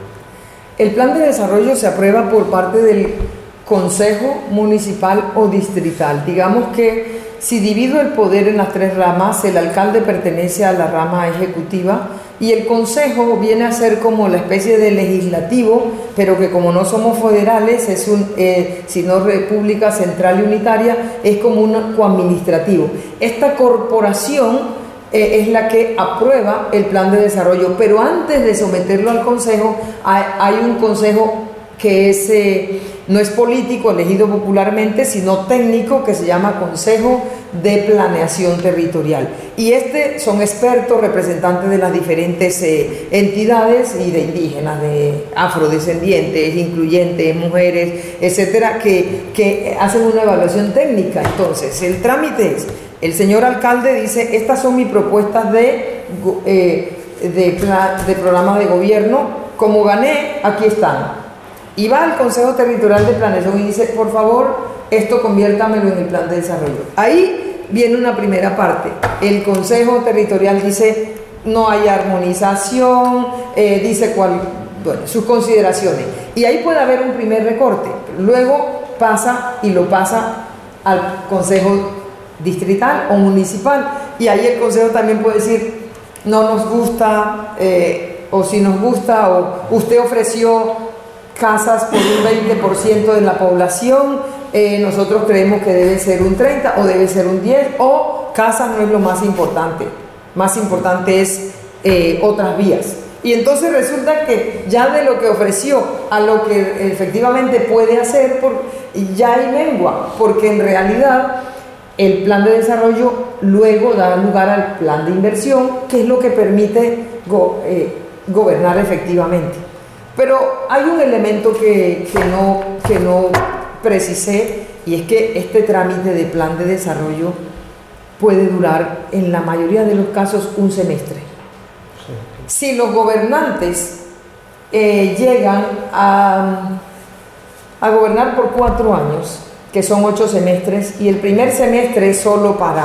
El plan de desarrollo se aprueba por parte del Consejo Municipal o Distrital. Digamos que si divido el poder en las tres ramas, el alcalde pertenece a la rama ejecutiva y el consejo viene a ser como la especie de legislativo, pero que como no somos federales, es un, eh, sino república central y unitaria, es como un coadministrativo. Esta corporación eh, es la que aprueba el plan de desarrollo, pero antes de someterlo al consejo, hay, hay un consejo que es... Eh, no es político, elegido popularmente, sino técnico, que se llama Consejo de Planeación Territorial. Y este son expertos, representantes de las diferentes eh, entidades y de indígenas, de afrodescendientes, incluyentes, mujeres, etcétera, que, que hacen una evaluación técnica. Entonces, el trámite es, el señor alcalde dice, estas son mis propuestas de, eh, de, plan, de programa de gobierno, como gané, aquí están. Y va al Consejo Territorial de Planeación y dice, por favor, esto conviértamelo en el plan de desarrollo. Ahí viene una primera parte. El Consejo Territorial dice, no hay armonización, eh, dice cuál, bueno, sus consideraciones. Y ahí puede haber un primer recorte. Luego pasa y lo pasa al Consejo Distrital o Municipal. Y ahí el Consejo también puede decir, no nos gusta, eh, o si nos gusta, o usted ofreció casas por un veinte por ciento de la población, eh, nosotros creemos que debe ser un treinta o debe ser un diez, o casas no es lo más importante, más importante es eh, otras vías. Y entonces resulta que ya de lo que ofreció a lo que efectivamente puede hacer, por, ya hay mengua, porque en realidad el plan de desarrollo luego da lugar al plan de inversión, que es lo que permite go, eh, gobernar efectivamente. Pero hay un elemento que, que, no, que no precisé, y es que este trámite de plan de desarrollo puede durar en la mayoría de los casos un semestre. Sí. Si los gobernantes eh, llegan a, a gobernar por cuatro años, que son ocho semestres, y el primer semestre es solo para,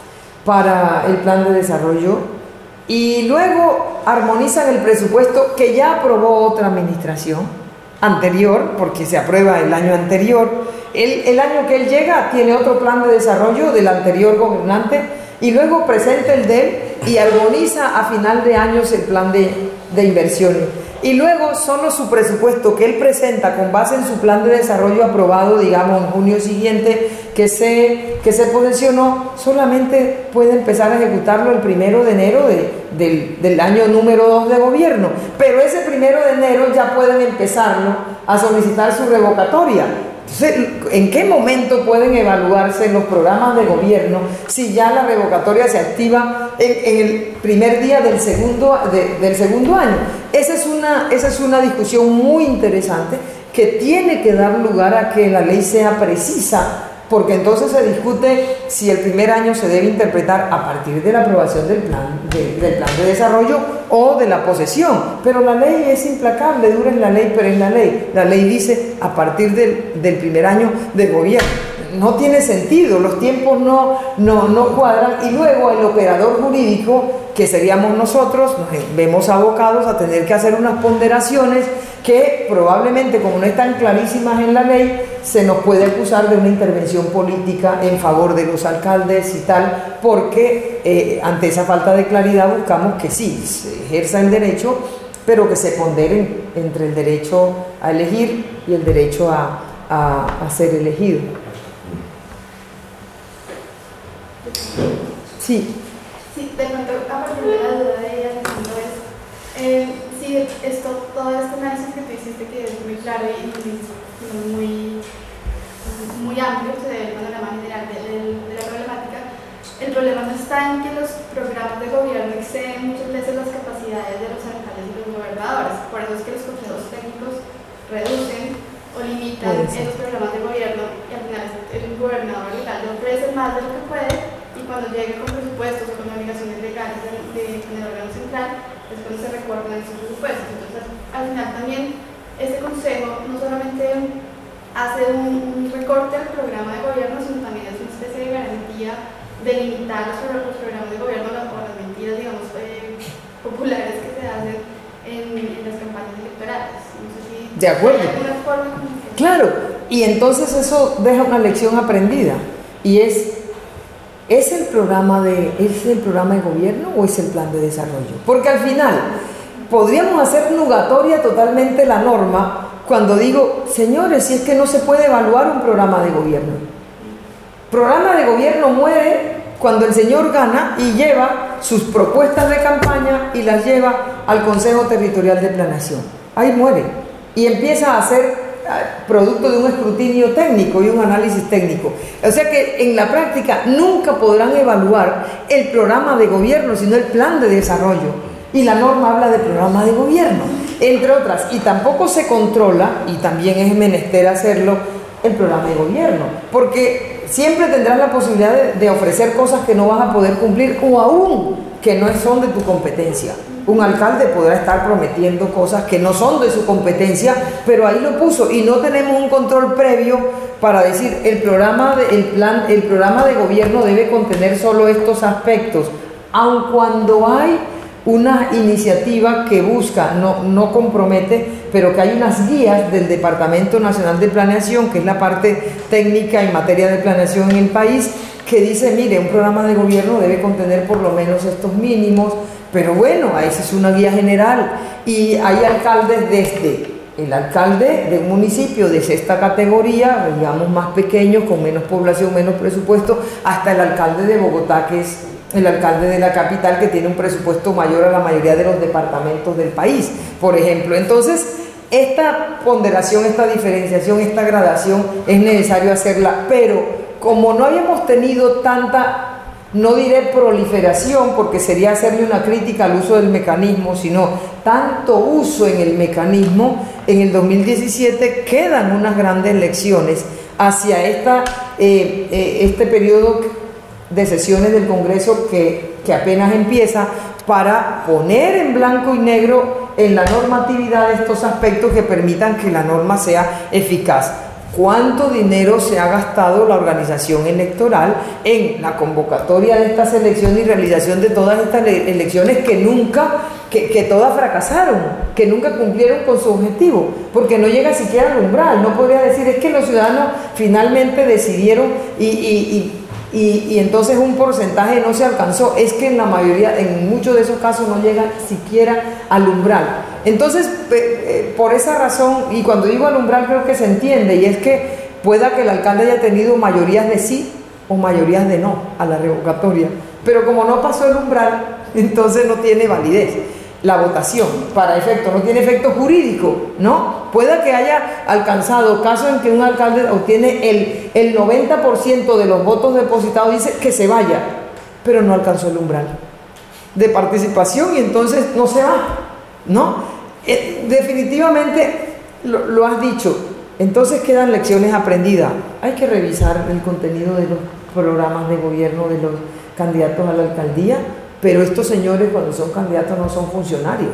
para el plan de desarrollo, y luego armonizan el presupuesto que ya aprobó otra administración anterior, porque se aprueba el año anterior, el, el año que él llega tiene otro plan de desarrollo del anterior gobernante, y luego presenta el de él y armoniza a final de años el plan de, de inversiones. Y luego solo su presupuesto que él presenta con base en su plan de desarrollo aprobado, digamos, en junio siguiente, que se, que se posesionó, solamente puede empezar a ejecutarlo el primero de enero de, del, del año número dos de gobierno. Pero ese primero de enero ya pueden empezarlo a solicitar su revocatoria. Entonces, ¿en qué momento pueden evaluarse los programas de gobierno si ya la revocatoria se activa en, en el primer día del segundo, de, del segundo año? Esa es, una, esa es una discusión muy interesante que tiene que dar lugar a que la ley sea precisa, porque entonces se discute si el primer año se debe interpretar a partir de la aprobación del plan de, del plan de desarrollo o de la posesión. Pero la ley es implacable, dura en la ley, pero es la ley. La ley dice a partir del, del primer año de gobierno. No tiene sentido, los tiempos no, no, no cuadran, y luego el operador jurídico, que seríamos nosotros, nos vemos abocados a tener que hacer unas ponderaciones que probablemente, como no están clarísimas en la ley, se nos puede acusar de una intervención política en favor de los alcaldes y tal, porque eh, ante esa falta de claridad buscamos que sí, se ejerza el derecho, pero que se ponderen entre el derecho a elegir y el derecho a, a, a ser elegido. Sí. Sí, de pronto, a partir de la duda de ella, es, eh, sí, esto, todo este análisis que tú hiciste, que es muy claro y muy, muy, muy amplio, se ve el panorama general de, de, de la problemática. El problema no está en que los programas de gobierno exceden muchas veces las capacidades de los alcaldes y los gobernadores. Por eso es que los consejos técnicos reducen o limitan esos programas de gobierno, y al final el gobernador legal le ofrece más de lo que puede, y cuando llegue con presupuestos o con obligaciones legales de, de, de el órgano central, es cuando se recortan esos presupuestos. Entonces, al final también este consejo no solamente hace un, un recorte al programa de gobierno, sino también es una especie de garantía de limitar los, los programas de gobierno o las mentiras, digamos, eh, populares que se hacen en, en las campañas electorales. No sé si de acuerdo. hay alguna forma como que... Claro, y entonces eso deja una lección aprendida, y es: ¿Es el, programa de, ¿Es el programa de gobierno o es el plan de desarrollo? Porque al final podríamos hacer nugatoria totalmente la norma cuando digo, señores, si es que no se puede evaluar un programa de gobierno. Programa de gobierno muere cuando el señor gana y lleva sus propuestas de campaña y las lleva al Consejo Territorial de Planeación. Ahí muere. Y empieza a hacer producto de un escrutinio técnico y un análisis técnico. O sea que en la práctica nunca podrán evaluar el programa de gobierno, sino el plan de desarrollo. Y la norma habla de programa de gobierno, entre otras. Y tampoco se controla, y también es menester hacerlo, el programa de gobierno, porque siempre tendrás la posibilidad de, de ofrecer cosas que no vas a poder cumplir, o aún que no son de tu competencia. Un alcalde podrá estar prometiendo cosas que no son de su competencia, pero ahí lo puso, y no tenemos un control previo para decir el programa de, el plan, el programa de gobierno debe contener solo estos aspectos, aun cuando hay una iniciativa que busca, no, no compromete, pero que hay unas guías del Departamento Nacional de Planeación, que es la parte técnica en materia de planeación en el país, que dice, mire, un programa de gobierno debe contener por lo menos estos mínimos. Pero bueno, esa es una guía general, y hay alcaldes desde el alcalde de un municipio de sexta categoría, digamos más pequeños, con menos población, menos presupuesto, hasta el alcalde de Bogotá, que es el alcalde de la capital, que tiene un presupuesto mayor a la mayoría de los departamentos del país, por ejemplo. Entonces, esta ponderación, esta diferenciación, esta gradación es necesario hacerla, pero como no habíamos tenido tanta... no diré proliferación, porque sería hacerle una crítica al uso del mecanismo, sino tanto uso en el mecanismo, en el dos mil diecisiete quedan unas grandes lecciones hacia esta, eh, eh, este periodo de sesiones del Congreso que, que apenas empieza, para poner en blanco y negro en la normatividad estos aspectos que permitan que la norma sea eficaz. ¿Cuánto dinero se ha gastado la organización electoral en la convocatoria de estas elecciones y realización de todas estas elecciones que nunca, que, que todas fracasaron, que nunca cumplieron con su objetivo, porque no llega siquiera al umbral? No podría decir, es que los ciudadanos finalmente decidieron y, y, y Y, y entonces un porcentaje no se alcanzó. Es que en la mayoría, en muchos de esos casos, no llegan siquiera al umbral. Entonces, eh, por esa razón, y cuando digo al umbral creo que se entiende, y es que pueda que el alcalde haya tenido mayorías de sí o mayorías de no a la revocatoria, pero como no pasó el umbral, entonces no tiene validez. la votación. Para efecto, no tiene efecto jurídico, ¿no? Puede que haya alcanzado casos en que un alcalde obtiene el, el noventa por ciento de los votos depositados, dice que se vaya, pero no alcanzó el umbral de participación y entonces no se va, ¿no? Eh, definitivamente lo, lo has dicho. Entonces quedan lecciones aprendidas. Hay que revisar el contenido de los programas de gobierno de los candidatos a la alcaldía, pero estos señores cuando son candidatos no son funcionarios,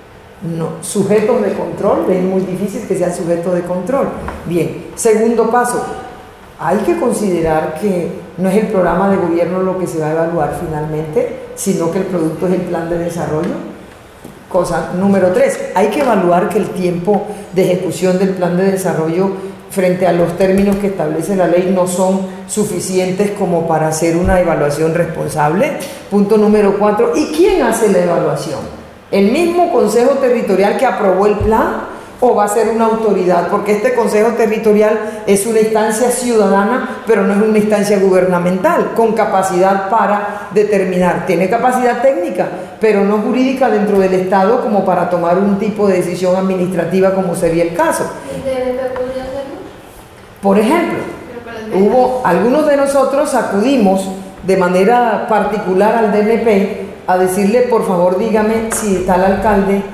no, sujetos de control. Es muy difícil que sean sujetos de control. Bien, segundo paso, hay que considerar que no es el programa de gobierno lo que se va a evaluar finalmente, sino que el producto es el plan de desarrollo. Cosa número tres, hay que evaluar que el tiempo de ejecución del plan de desarrollo frente a los términos que establece la ley no son suficientes como para hacer una evaluación responsable. Punto número cuatro, ¿y quién hace la evaluación? ¿El mismo Consejo Territorial que aprobó el plan o va a ser una autoridad? Porque este Consejo Territorial es una instancia ciudadana, pero no es una instancia gubernamental, con capacidad para determinar. Tiene capacidad técnica, pero no jurídica dentro del Estado como para tomar un tipo de decisión administrativa como sería el caso. ¿El D N P podría hacerlo? Por ejemplo, hubo, algunos de nosotros acudimos de manera particular al D N P a decirle, por favor, dígame si tal alcalde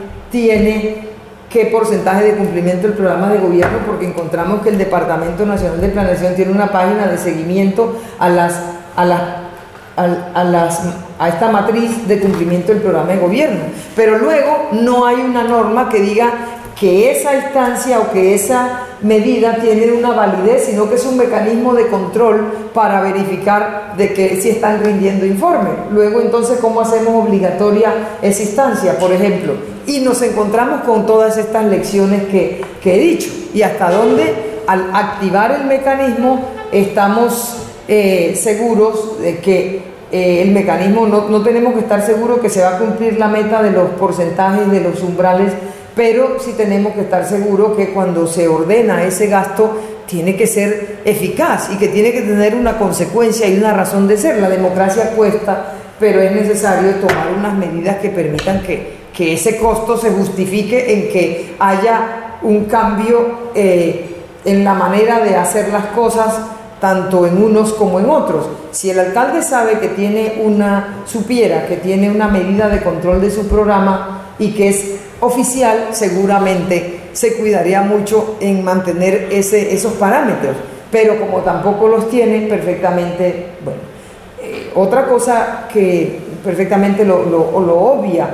tiene qué porcentaje de cumplimiento del programa de gobierno, porque encontramos que el Departamento Nacional de Planeación tiene una página de seguimiento a las a las a, a las a esta matriz de cumplimiento del programa de gobierno, pero luego no hay una norma que diga que esa instancia o que esa medida tiene una validez, sino que es un mecanismo de control para verificar de que si están rindiendo informe. Luego, entonces, ¿cómo hacemos obligatoria esa instancia, por ejemplo? Y nos encontramos con todas estas lecciones que, que he dicho, y hasta dónde al activar el mecanismo estamos eh, seguros de que eh, el mecanismo, no, no tenemos que estar seguros que se va a cumplir la meta de los porcentajes, de los umbrales, pero sí tenemos que estar seguros que cuando se ordena ese gasto tiene que ser eficaz y que tiene que tener una consecuencia y una razón de ser. La democracia cuesta, pero es necesario tomar unas medidas que permitan que, que ese costo se justifique en que haya un cambio eh, en la manera de hacer las cosas, tanto en unos como en otros. Si el alcalde sabe que tiene una, supiera que tiene una medida de control de su programa y que es oficial, seguramente se cuidaría mucho en mantener ese, esos parámetros, pero como tampoco los tiene, perfectamente, bueno, eh, otra cosa que perfectamente lo, lo, lo obvia,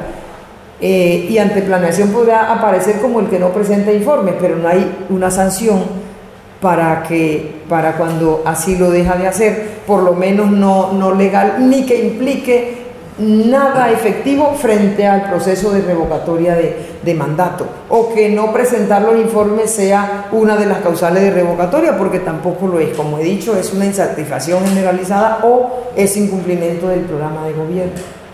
eh, y ante planeación podrá aparecer como el que no presenta informes, pero no hay una sanción para que para cuando así lo deja de hacer, por lo menos no, no legal, ni que implique nada efectivo frente al proceso de revocatoria de, de mandato, o que no presentar los informes sea una de las causales de revocatoria, porque tampoco lo es. Como he dicho, es una insatisfacción generalizada o es incumplimiento del programa de gobierno.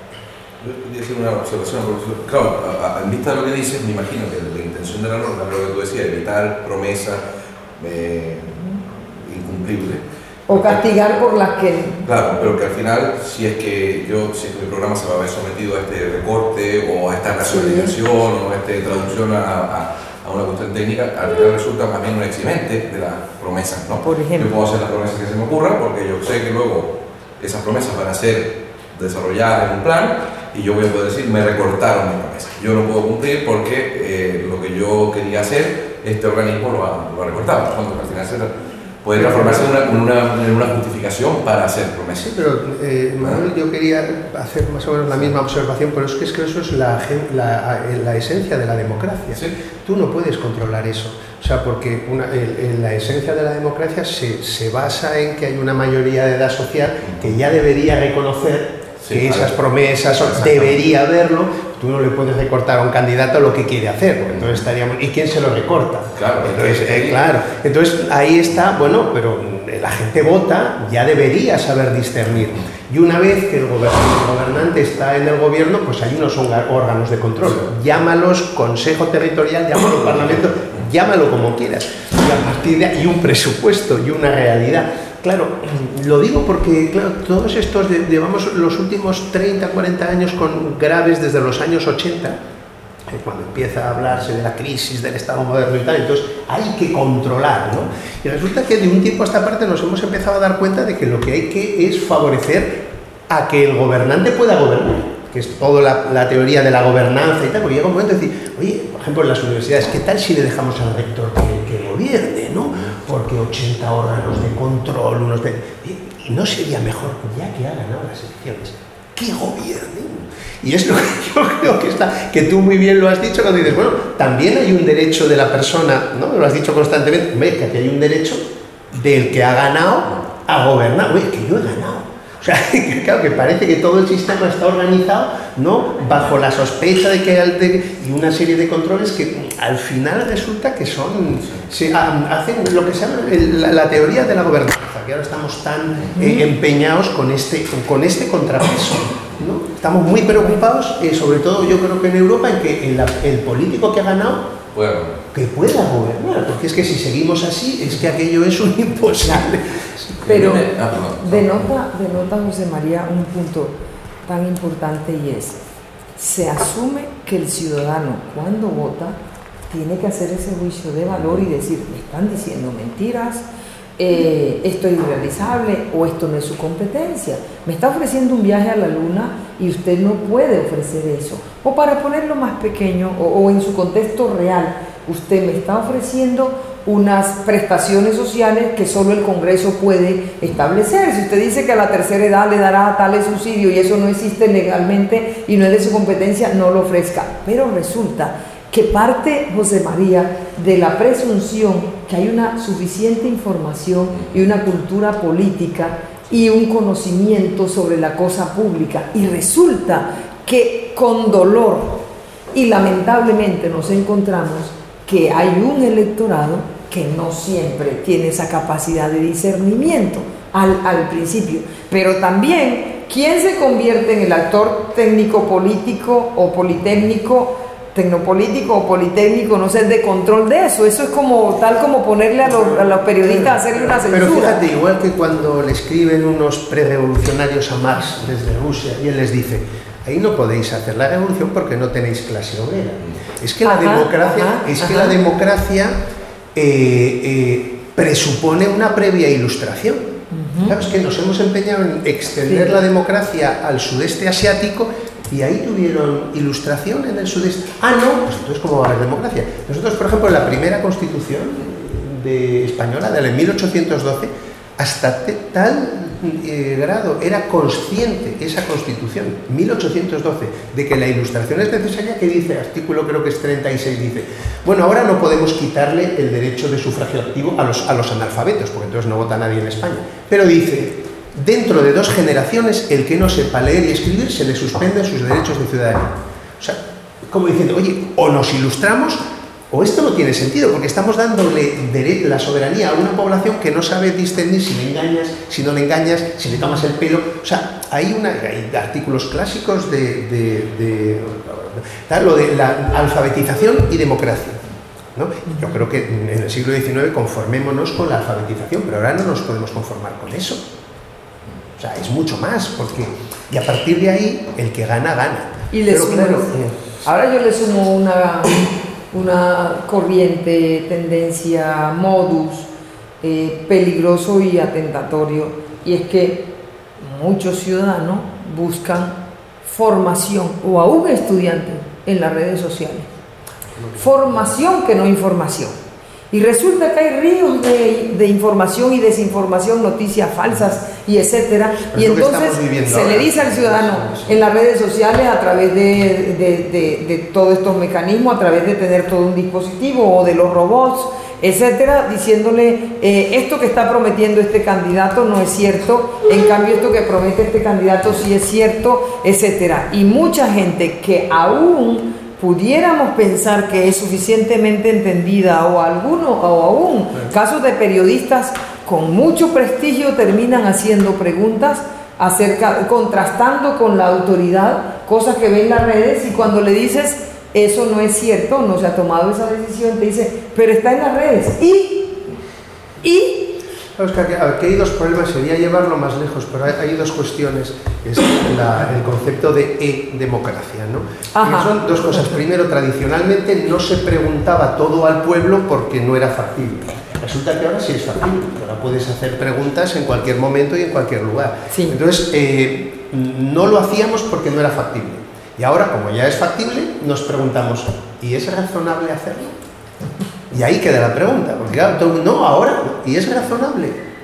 Yo quería hacer una observación, porque, claro, a, a, en vista de lo que dices, me imagino que la intención de la norma, lo que tú decías, evitar promesas eh, incumplibles. O castigar por las que... Claro, pero que al final, si es que yo, si es que el programa se va a ver sometido a este recorte o a esta racionalización, sí, o a esta traducción a, a, a una cuestión técnica, al final resulta más bien un eximente de las promesas, ¿no? Por ejemplo. Yo puedo hacer las promesas que se me ocurran porque yo sé que luego esas promesas van a ser desarrolladas en un plan y yo voy a poder decir, me recortaron mi promesa. Yo no puedo cumplir porque eh, lo que yo quería hacer, este organismo lo ha, lo ha recortado. Cuando al final se puede transformarse en una, una, en una justificación para hacer promesas. Sí, pero eh, Manuel, yo quería hacer más o menos la misma observación, pero es que, es que eso es la, la, la esencia de la democracia. ¿Sí? Tú no puedes controlar eso. O sea, porque una, el, el, la esencia de la democracia se, se basa en que hay una mayoría de edad social que ya debería reconocer sí, que esas promesas, debería verlo. Tú no le puedes recortar a un candidato lo que quiere hacer, porque entonces estaríamos... ¿Y quién se lo recorta? Claro, entonces, eh, claro. Entonces ahí está, bueno, pero la gente vota, ya debería saber discernir. Y una vez que el gobernante está en el gobierno, pues hay unos órganos de control. Llámalos Consejo Territorial, llámalo Parlamento, llámalo como quieras. Y a partir de ahí, y un presupuesto y una realidad. Claro, lo digo porque, claro, todos estos, llevamos los últimos treinta, cuarenta años con graves desde los años ochenta, cuando empieza a hablarse de la crisis del Estado moderno y tal, entonces hay que controlar, ¿no? Y resulta que de un tiempo a esta parte nos hemos empezado a dar cuenta de que lo que hay que es favorecer a que el gobernante pueda gobernar, que es toda la, la teoría de la gobernanza y tal, porque llega un momento de decir, oye, por ejemplo, en las universidades, ¿qué tal si le dejamos al rector que, que gobierne, ¿no? Porque ochenta órganos de control, unos de... Y no sería mejor, ya que ha ganado las elecciones, que gobiernen. Y es lo que yo creo que está, que tú muy bien lo has dicho cuando dices, bueno, también hay un derecho de la persona, ¿no? Lo has dicho constantemente, hombre, que aquí hay un derecho del que ha ganado a gobernar. Oye, que yo he ganado. O sea, que, claro, que parece que todo el sistema está organizado, ¿no? Bajo la sospecha de que hay de, y una serie de controles que al final resulta que son, se, hacen lo que se llama el, la, la teoría de la gobernanza, que ahora estamos tan eh, empeñados con este, con este contrapeso, ¿no? Estamos muy preocupados, eh, sobre todo yo creo que en Europa, en que el, el político que ha ganado, bueno, que pueda gobernar, porque es que si seguimos así, es que aquello es un imposible. Pero denota, denota, José María, un punto tan importante, y es, se asume que el ciudadano cuando vota tiene que hacer ese juicio de valor y decir, me están diciendo mentiras, eh, esto es irrealizable o esto no es su competencia, me está ofreciendo un viaje a la luna y usted no puede ofrecer eso, o para ponerlo más pequeño o, o en su contexto real, usted me está ofreciendo unas prestaciones sociales que solo el Congreso puede establecer. Si usted dice que a la tercera edad le dará tal subsidio y eso no existe legalmente y no es de su competencia, no lo ofrezca. Pero resulta que parte, José María, de la presunción que hay una suficiente información y una cultura política y un conocimiento sobre la cosa pública, y resulta que con dolor y lamentablemente nos encontramos que hay un electorado que no siempre tiene esa capacidad de discernimiento al, al principio, pero también ¿quién se convierte en el actor técnico político o politécnico, tecnopolítico o politécnico, no sé, de control de eso? Eso es como tal como ponerle a los, a los periodistas a hacerle una censura. Pero fíjate, igual que cuando le escriben unos prerevolucionarios a Marx desde Rusia y él les dice, ahí no podéis hacer la revolución porque no tenéis clase obrera. Es que la ajá, democracia, ajá, es que la democracia eh, eh, presupone una previa ilustración. Uh-huh. Claro, es que nos hemos empeñado en extender sí. la democracia al sudeste asiático y ahí tuvieron ilustración en el sudeste. Ah, no, pues entonces ¿cómo va a haber democracia? Nosotros, por ejemplo, en la primera constitución de española, de la de mil ochocientos doce, hasta tal eh, grado era consciente esa constitución, mil ochocientos doce, de que la ilustración es necesaria, que dice, artículo creo que es treinta y seis, dice, bueno, ahora no podemos quitarle el derecho de sufragio activo a los, a los analfabetos, porque entonces no vota nadie en España, pero dice, dentro de dos generaciones, el que no sepa leer y escribir se le suspenden sus derechos de ciudadanía. O sea, como diciendo, oye, o nos ilustramos, o esto no tiene sentido, porque estamos dándole la soberanía a una población que no sabe discernir si le engañas, si no le engañas, si le tomas el pelo. O sea, hay, una, hay artículos clásicos de, de, de, de lo de la alfabetización y democracia, ¿no? Yo creo que en el siglo diecinueve conformémonos con la alfabetización, pero ahora no nos podemos conformar con eso. O sea, es mucho más, porque y a partir de ahí el que gana, gana. Y le sumo, claro, ahora yo le sumo una... una corriente, tendencia, modus eh, peligroso y atentatorio, y es que muchos ciudadanos buscan formación, o aún estudiantes, en las redes sociales, formación que no información, y resulta que hay ríos de, de información y desinformación, noticias falsas y etcétera, y entonces se le dice al ciudadano en las redes sociales, a través de, de, de, de todos estos mecanismos, a través de tener todo un dispositivo o de los robots, etcétera, diciéndole eh, esto que está prometiendo este candidato no es cierto, en cambio esto que promete este candidato sí es cierto, etcétera, y mucha gente que aún pudiéramos pensar que es suficientemente entendida, o alguno, o aún casos de periodistas con mucho prestigio terminan haciendo preguntas acerca, contrastando con la autoridad, cosas que ven en las redes, y cuando le dices eso no es cierto, no se ha tomado esa decisión, te dice, pero está en las redes, y, y Claro, es que aquí, aquí hay dos problemas, sería llevarlo más lejos, pero hay, hay dos cuestiones. Es la, el concepto de e-democracia, ¿no? Que son dos cosas. Primero, tradicionalmente no se preguntaba todo al pueblo porque no era factible. Resulta que ahora sí es factible, ahora puedes hacer preguntas en cualquier momento y en cualquier lugar. Sí. Entonces, eh, no lo hacíamos porque no era factible. Y ahora, como ya es factible, nos preguntamos, ¿y es razonable hacerlo? Y ahí queda la pregunta, porque claro, todo, no, ahora, ¿y es razonable?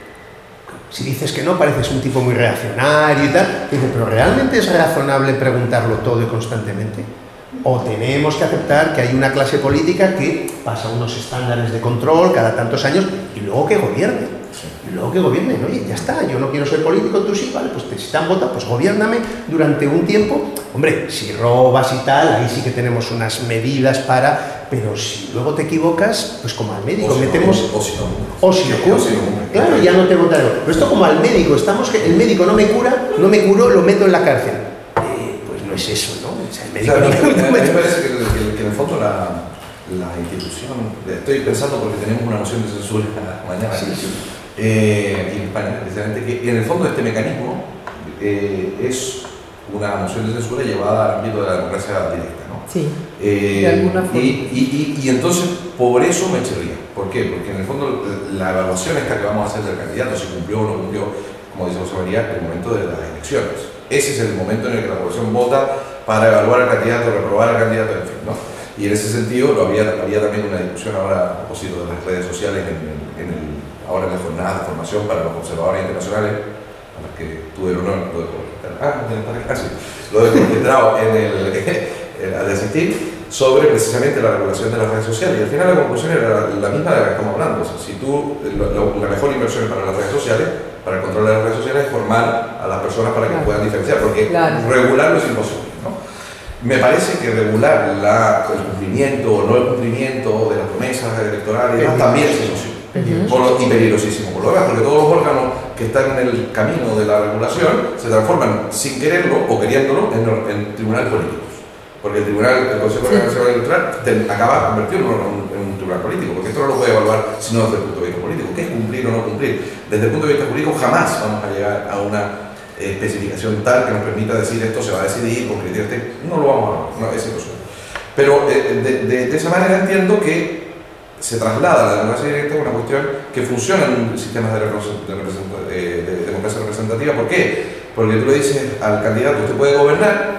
Si dices que no, pareces un tipo muy reaccionario y tal, dices, pero ¿realmente es razonable preguntarlo todo y constantemente? O tenemos que aceptar que hay una clase política que pasa unos estándares de control cada tantos años y luego que gobierne. Y luego que gobiernen, oye, ya está, yo no quiero ser político, tú sí, vale, pues te, si te han votado, pues gobiérname durante un tiempo. Hombre, si robas y tal, ahí sí que tenemos unas medidas para, pero si luego te equivocas, pues como al médico, o si metemos... No, o si no. O si no cura. Si no, claro, ya no te votaré. Pero esto como al médico, estamos que el médico no me cura, no me curó, lo meto en la cárcel. Eh, pues no es eso, ¿no? O sea, el médico Claro, no me, me, me parece que, que, que en el fondo la, la institución, estoy pensando porque tenemos una moción de censura mañana, sí, sí. Eh, en España, precisamente, que en el fondo este mecanismo eh, es una moción de censura llevada al ámbito de la democracia directa, ¿no? Sí, eh, de alguna forma. Y, y, y, y entonces, por eso me chirría. ¿Por qué? Porque en el fondo la evaluación esta que vamos a hacer del candidato, si cumplió o no cumplió, como dice José María, el momento de las elecciones. Ese es el momento en el que la población vota para evaluar al candidato, reprobar al candidato, en fin, ¿no? Y en ese sentido lo había, había también una discusión ahora a propósito de las redes sociales en el, en el ahora en las jornadas de formación para los observadores internacionales, a los que tuve el honor lo de, ah, ah, sí, lo de concentrado en el, de asistir, sobre precisamente la regulación de las redes sociales. Y al final la conclusión era la misma de la que estamos hablando. O sea, si tú, lo, lo, la mejor inversión para las redes sociales, para el control de las redes sociales, es formar a las personas para que claro. puedan diferenciar, porque claro. regularlo es imposible, ¿no? Me parece que regular la, el cumplimiento o no el cumplimiento de las promesas electorales también es imposible. Uh-huh. Por lo, y peligrosísimo por lo demás, porque todos los órganos que están en el camino de la regulación se transforman sin quererlo o queriéndolo en, en tribunales políticos, porque el tribunal, el Consejo sí. Nacional Electoral te acaba convirtiéndolo en un, en un tribunal político, porque esto no lo puede evaluar sino desde el punto de vista político, qué es cumplir o no cumplir. Desde el punto de vista jurídico jamás vamos a llegar a una eh, especificación tal que nos permita decir esto se va a decidir con criterios técnicos, no lo vamos a ver, no, es imposible. Pero eh, de, de, de esa manera entiendo que se traslada a la democracia directa una cuestión que funciona en un sistema de, de, de, de democracia representativa. ¿Por qué? Porque tú le dices al candidato, usted puede gobernar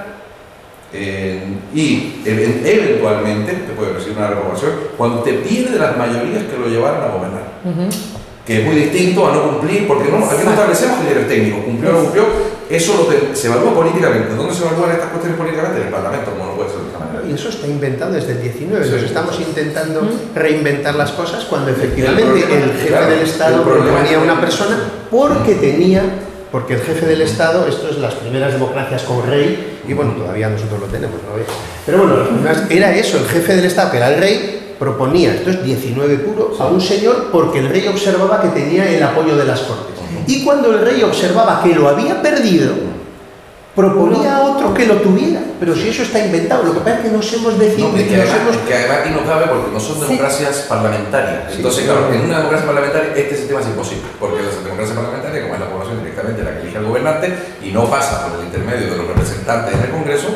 eh, y e eventualmente te puede recibir una reprobación cuando te pierde las mayorías que lo llevaron a gobernar. Uh-huh. Que es muy distinto a no cumplir, porque no, aquí no establecemos criterios técnicos, cumplió o no cumplió, eso lo te, se evalúa políticamente. ¿Dónde se evalúan estas cuestiones políticamente? En el Parlamento, como no puede ser de esta manera. Y eso está inventado desde el diecinueve, sí, entonces estamos intentando reinventar las cosas cuando efectivamente el, problema, el jefe claro, del Estado proponía una persona porque tenía, porque el jefe del Estado, esto es las primeras democracias con rey, y bueno, todavía nosotros lo tenemos, ¿no? Pero bueno, era eso, el jefe del Estado, que era el rey, proponía, esto es diecinueve puro, a un señor porque el rey observaba que tenía el apoyo de las Cortes. Y cuando el rey observaba que lo había perdido, proponía a otro que lo tuviera. Pero si eso está inventado, lo que pasa es que nos hemos decidido... No, es que, además, hemos... es que además aquí no cabe porque no son democracias sí. parlamentarias. Entonces, sí, claro, en una democracia parlamentaria este sistema es imposible, porque la democracia parlamentaria, como es la población directamente la que elige al gobernante y no pasa por el intermedio de los representantes en el Congreso,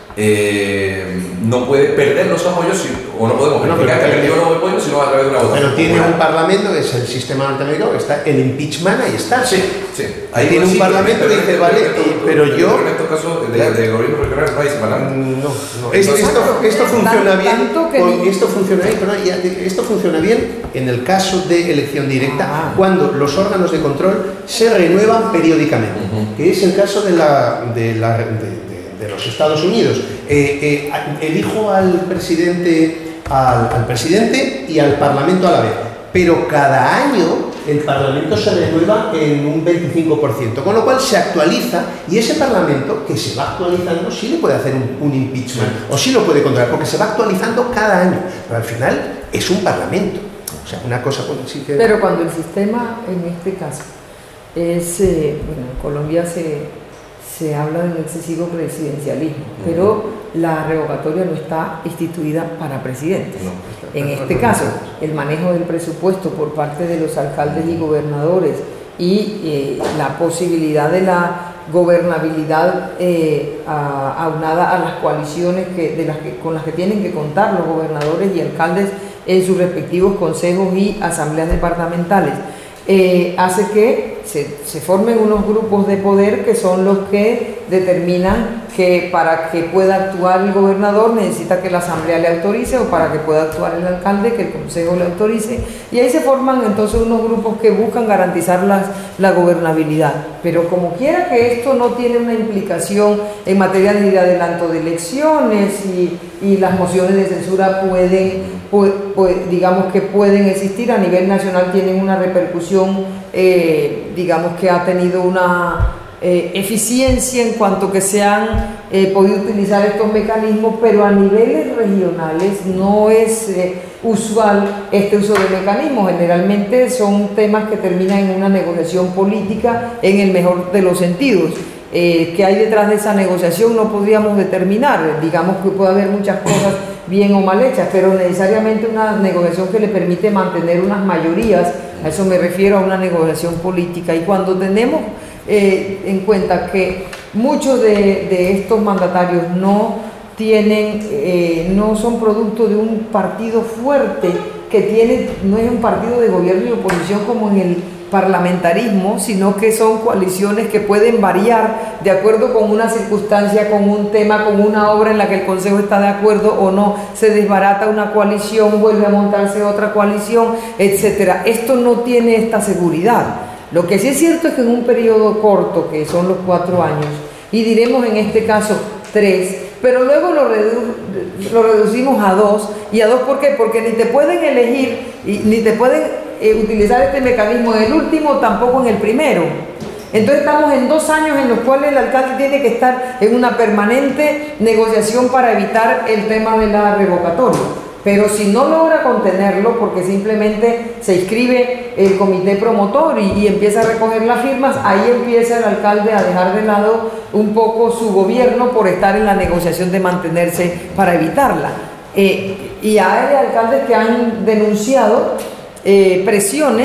eh, no puede perder los apoyos si, o no podemos verificar no, que ha perdido los apoyos sino a través de una votación. Pero tiene un parlamento, que es el sistema norteamericano, que está el impeachment, ahí está. Sí, sí. Ahí tiene un parlamento que dice, vale, pero yo... En estos casos de, de gobierno regional no hay ese parlamento. No, no. Esto, esto, esto funciona bien, con, esto funciona bien, pero no, esto funciona bien en el caso de elección directa, ah. cuando los órganos de control se renuevan periódicamente, uh-huh. que es el caso de la... De la de, de los Estados Unidos. Eh, eh, elijo al presidente, al, al presidente y al Parlamento a la vez, pero cada año el Parlamento se renueva en un veinticinco por ciento, con lo cual se actualiza y ese Parlamento que se va actualizando sí le puede hacer un, un impeachment sí. o sí lo puede controlar, porque se va actualizando cada año, pero al final es un Parlamento. O sea, una cosa sí que... Pero cuando el sistema, en este caso, es, eh, bueno, en Colombia se... se habla del excesivo presidencialismo, uh-huh. pero la revocatoria no está instituida para presidentes. No, está. En este caso, el manejo del presupuesto por parte de los alcaldes y gobernadores y eh, la posibilidad de la gobernabilidad eh, a, aunada a las coaliciones que, de las que, con las que tienen que contar los gobernadores y alcaldes en sus respectivos consejos y asambleas departamentales, eh, hace que se, se formen unos grupos de poder que son los que determinan que para que pueda actuar el gobernador necesita que la asamblea le autorice, o para que pueda actuar el alcalde que el consejo le autorice, y ahí se forman entonces unos grupos que buscan garantizar las, la gobernabilidad. Pero como quiera que esto no tiene una implicación en materia de adelanto de elecciones, y, y las mociones de censura pueden, pues, pues, digamos que pueden existir a nivel nacional, tienen una repercusión, eh, digamos que ha tenido una Eh, eficiencia en cuanto que se han eh, podido utilizar estos mecanismos, pero a niveles regionales no es eh, usual este uso de mecanismos. Generalmente son temas que terminan en una negociación política en el mejor de los sentidos. Eh, ¿Qué hay detrás de esa negociación? No podríamos determinar. Digamos que puede haber muchas cosas bien o mal hechas, pero necesariamente una negociación que le permite mantener unas mayorías, a eso me refiero, a una negociación política. Y cuando tenemos Eh, en cuenta que muchos de, de estos mandatarios no tienen, eh, no son producto de un partido fuerte que tiene, no es un partido de gobierno y oposición como en el parlamentarismo, sino que son coaliciones que pueden variar de acuerdo con una circunstancia, con un tema, con una obra en la que el Consejo está de acuerdo o no, se desbarata una coalición, vuelve a montarse otra coalición, etcétera. Esto no tiene esta seguridad. Lo que sí es cierto es que en un periodo corto, que son los cuatro años, y diremos en este caso tres, pero luego lo, redu lo reducimos a dos. ¿Y a dos por qué? Porque ni te pueden elegir, y, ni te pueden eh, utilizar este mecanismo en el último, tampoco en el primero. Entonces estamos en dos años en los cuales el alcalde tiene que estar en una permanente negociación para evitar el tema de la revocatoria. Pero si no logra contenerlo, porque simplemente se inscribe el comité promotor y, y empieza a recoger las firmas, ahí empieza el alcalde a dejar de lado un poco su gobierno por estar en la negociación de mantenerse para evitarla. Eh, y hay alcaldes que han denunciado eh, presiones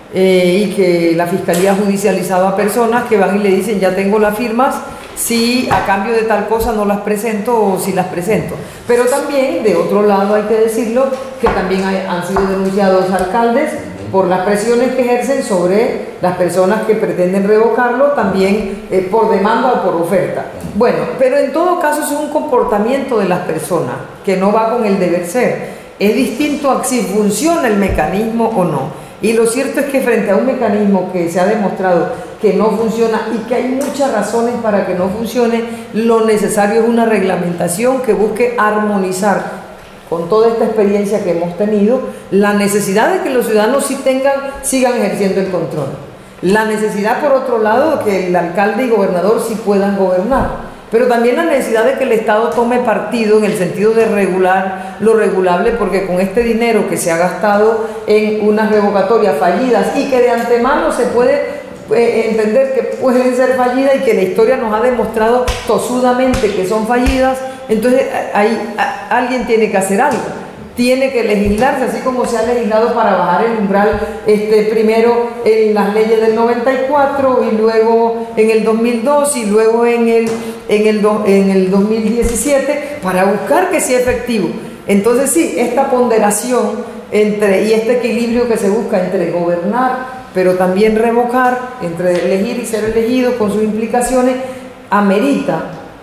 eh, y que la fiscalía ha judicializado a personas que van y le dicen: ya tengo las firmas, si a cambio de tal cosa no las presento o si las presento. Pero también, de otro lado, hay que decirlo, que también hay, han sido denunciados alcaldes por las presiones que ejercen sobre las personas que pretenden revocarlo, también eh, por demanda o por oferta. Bueno, pero en todo caso es un comportamiento de las personas que no va con el deber ser. Es distinto a si funciona el mecanismo o no. Y lo cierto es que frente a un mecanismo que se ha demostrado que no funciona y que hay muchas razones para que no funcione, lo necesario es una reglamentación que busque armonizar, con toda esta experiencia que hemos tenido, la necesidad de que los ciudadanos sí tengan, sigan ejerciendo el control. La necesidad, por otro lado, de que el alcalde y gobernador sí puedan gobernar. Pero también la necesidad de que el Estado tome partido en el sentido de regular lo regulable, porque con este dinero que se ha gastado en unas revocatorias fallidas y que de antemano se puede eh, entender que pueden ser fallidas y que la historia nos ha demostrado tosudamente que son fallidas, entonces ahí a, alguien tiene que hacer algo. Tiene que legislarse, así como se ha legislado para bajar el umbral, este, primero en las leyes del noventa y cuatro y luego en el dos mil dos y luego en el, en el, do, en el dos mil diecisiete, para buscar que sea efectivo. Entonces sí, esta ponderación entre, y este equilibrio que se busca entre gobernar pero también revocar, entre elegir y ser elegido con sus implicaciones, amerita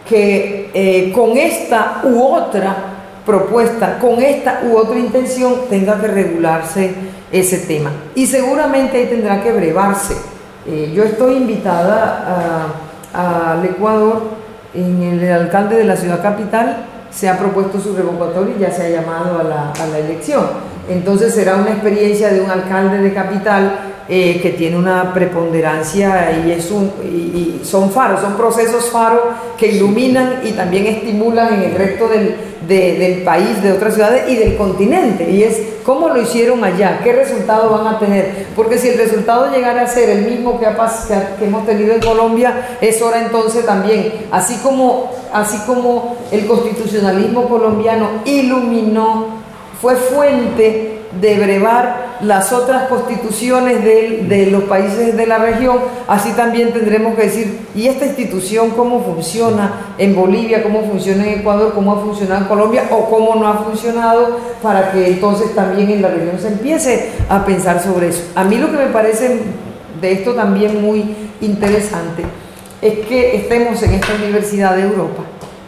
que eh, con esta u otra propuesta, con esta u otra intención, tenga que regularse ese tema. Y seguramente ahí tendrá que brevarse. Eh, yo estoy invitada al Ecuador, en el, el alcalde de la ciudad capital se ha propuesto su revocatorio y ya se ha llamado a la, a la elección. Entonces será una experiencia de un alcalde de capital eh, que tiene una preponderancia y, es un, y, y son faros, son procesos faros que iluminan y también estimulan en el resto del, de, del país, de otras ciudades y del continente. Y es cómo lo hicieron allá, qué resultado van a tener. Porque si el resultado llegara a ser el mismo que, ha, que, que hemos tenido en Colombia, es hora entonces también, así como, así como el constitucionalismo colombiano iluminó fue fuente de brevar las otras constituciones de, de los países de la región. Así también tendremos que decir, ¿y esta institución cómo funciona en Bolivia, cómo funciona en Ecuador, cómo ha funcionado en Colombia o cómo no ha funcionado, para que entonces también en la región se empiece a pensar sobre eso? A mí lo que me parece de esto también muy interesante es que estemos en esta Universidad de Europa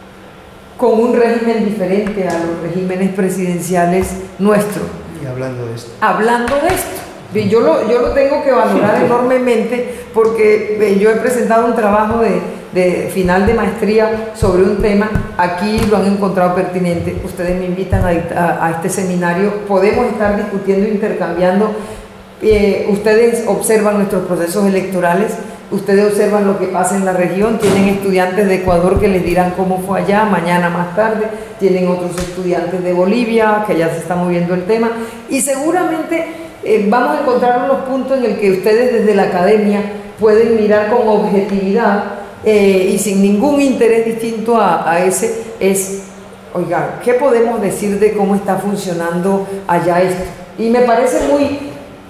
con un régimen diferente a los regímenes presidenciales nuestros. Y hablando de esto. Hablando de esto. Yo lo, yo lo tengo que valorar enormemente porque yo he presentado un trabajo de, de final de maestría sobre un tema. Aquí lo han encontrado pertinente. Ustedes me invitan a, a, a este seminario. Podemos estar discutiendo, intercambiando. Eh, ustedes observan nuestros procesos electorales. Ustedes observan lo que pasa en la región, tienen estudiantes de Ecuador que les dirán cómo fue allá, mañana más tarde, tienen otros estudiantes de Bolivia, que ya se está moviendo el tema, y seguramente eh, vamos a encontrar unos puntos en el que ustedes desde la academia pueden mirar con objetividad eh, y sin ningún interés distinto a, a ese, es, oiga, ¿qué podemos decir de cómo está funcionando allá esto? Y me parece muy,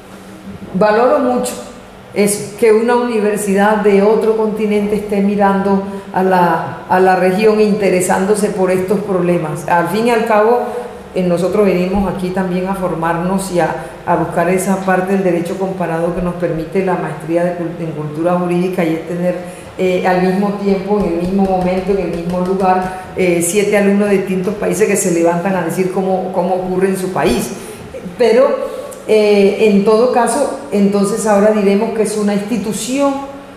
valoro mucho es que una universidad de otro continente esté mirando a la, a la región, interesándose por estos problemas. Al fin y al cabo, eh, nosotros venimos aquí también a formarnos y a, a buscar esa parte del derecho comparado que nos permite la maestría de, en cultura jurídica, y es tener eh, al mismo tiempo, en el mismo momento, en el mismo lugar, eh, siete alumnos de distintos países que se levantan a decir cómo, cómo ocurre en su país. Pero Eh, en todo caso, entonces ahora diremos que es una institución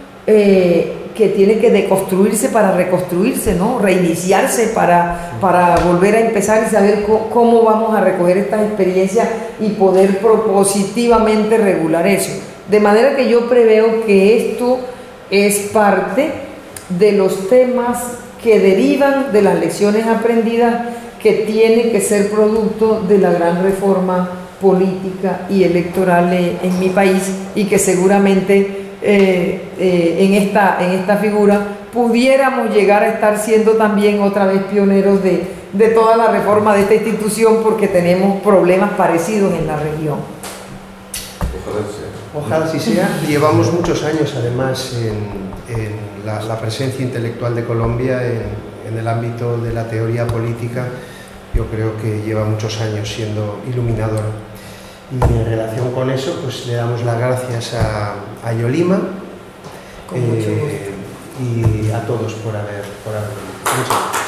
eh, que tiene que deconstruirse para reconstruirse, ¿no? Reiniciarse para, para volver a empezar y saber cómo, cómo vamos a recoger estas experiencias y poder propositivamente regular eso. De manera que yo preveo que esto es parte de los temas que derivan de las lecciones aprendidas, que tienen que ser producto de la gran reforma política y electoral en mi país, y que seguramente eh, eh, en, esta, en esta figura pudiéramos llegar a estar siendo también otra vez pioneros de, de toda la reforma de esta institución, porque tenemos problemas parecidos en la región. Ojalá sea. Ojalá así sea. Llevamos muchos años además en, en la, la presencia intelectual de Colombia en, en el ámbito de la teoría política. Yo creo que lleva muchos años siendo iluminador. Y en relación con eso, pues le damos las gracias a, a Yolima eh, y a todos por haber, por haber venido. Muchas gracias.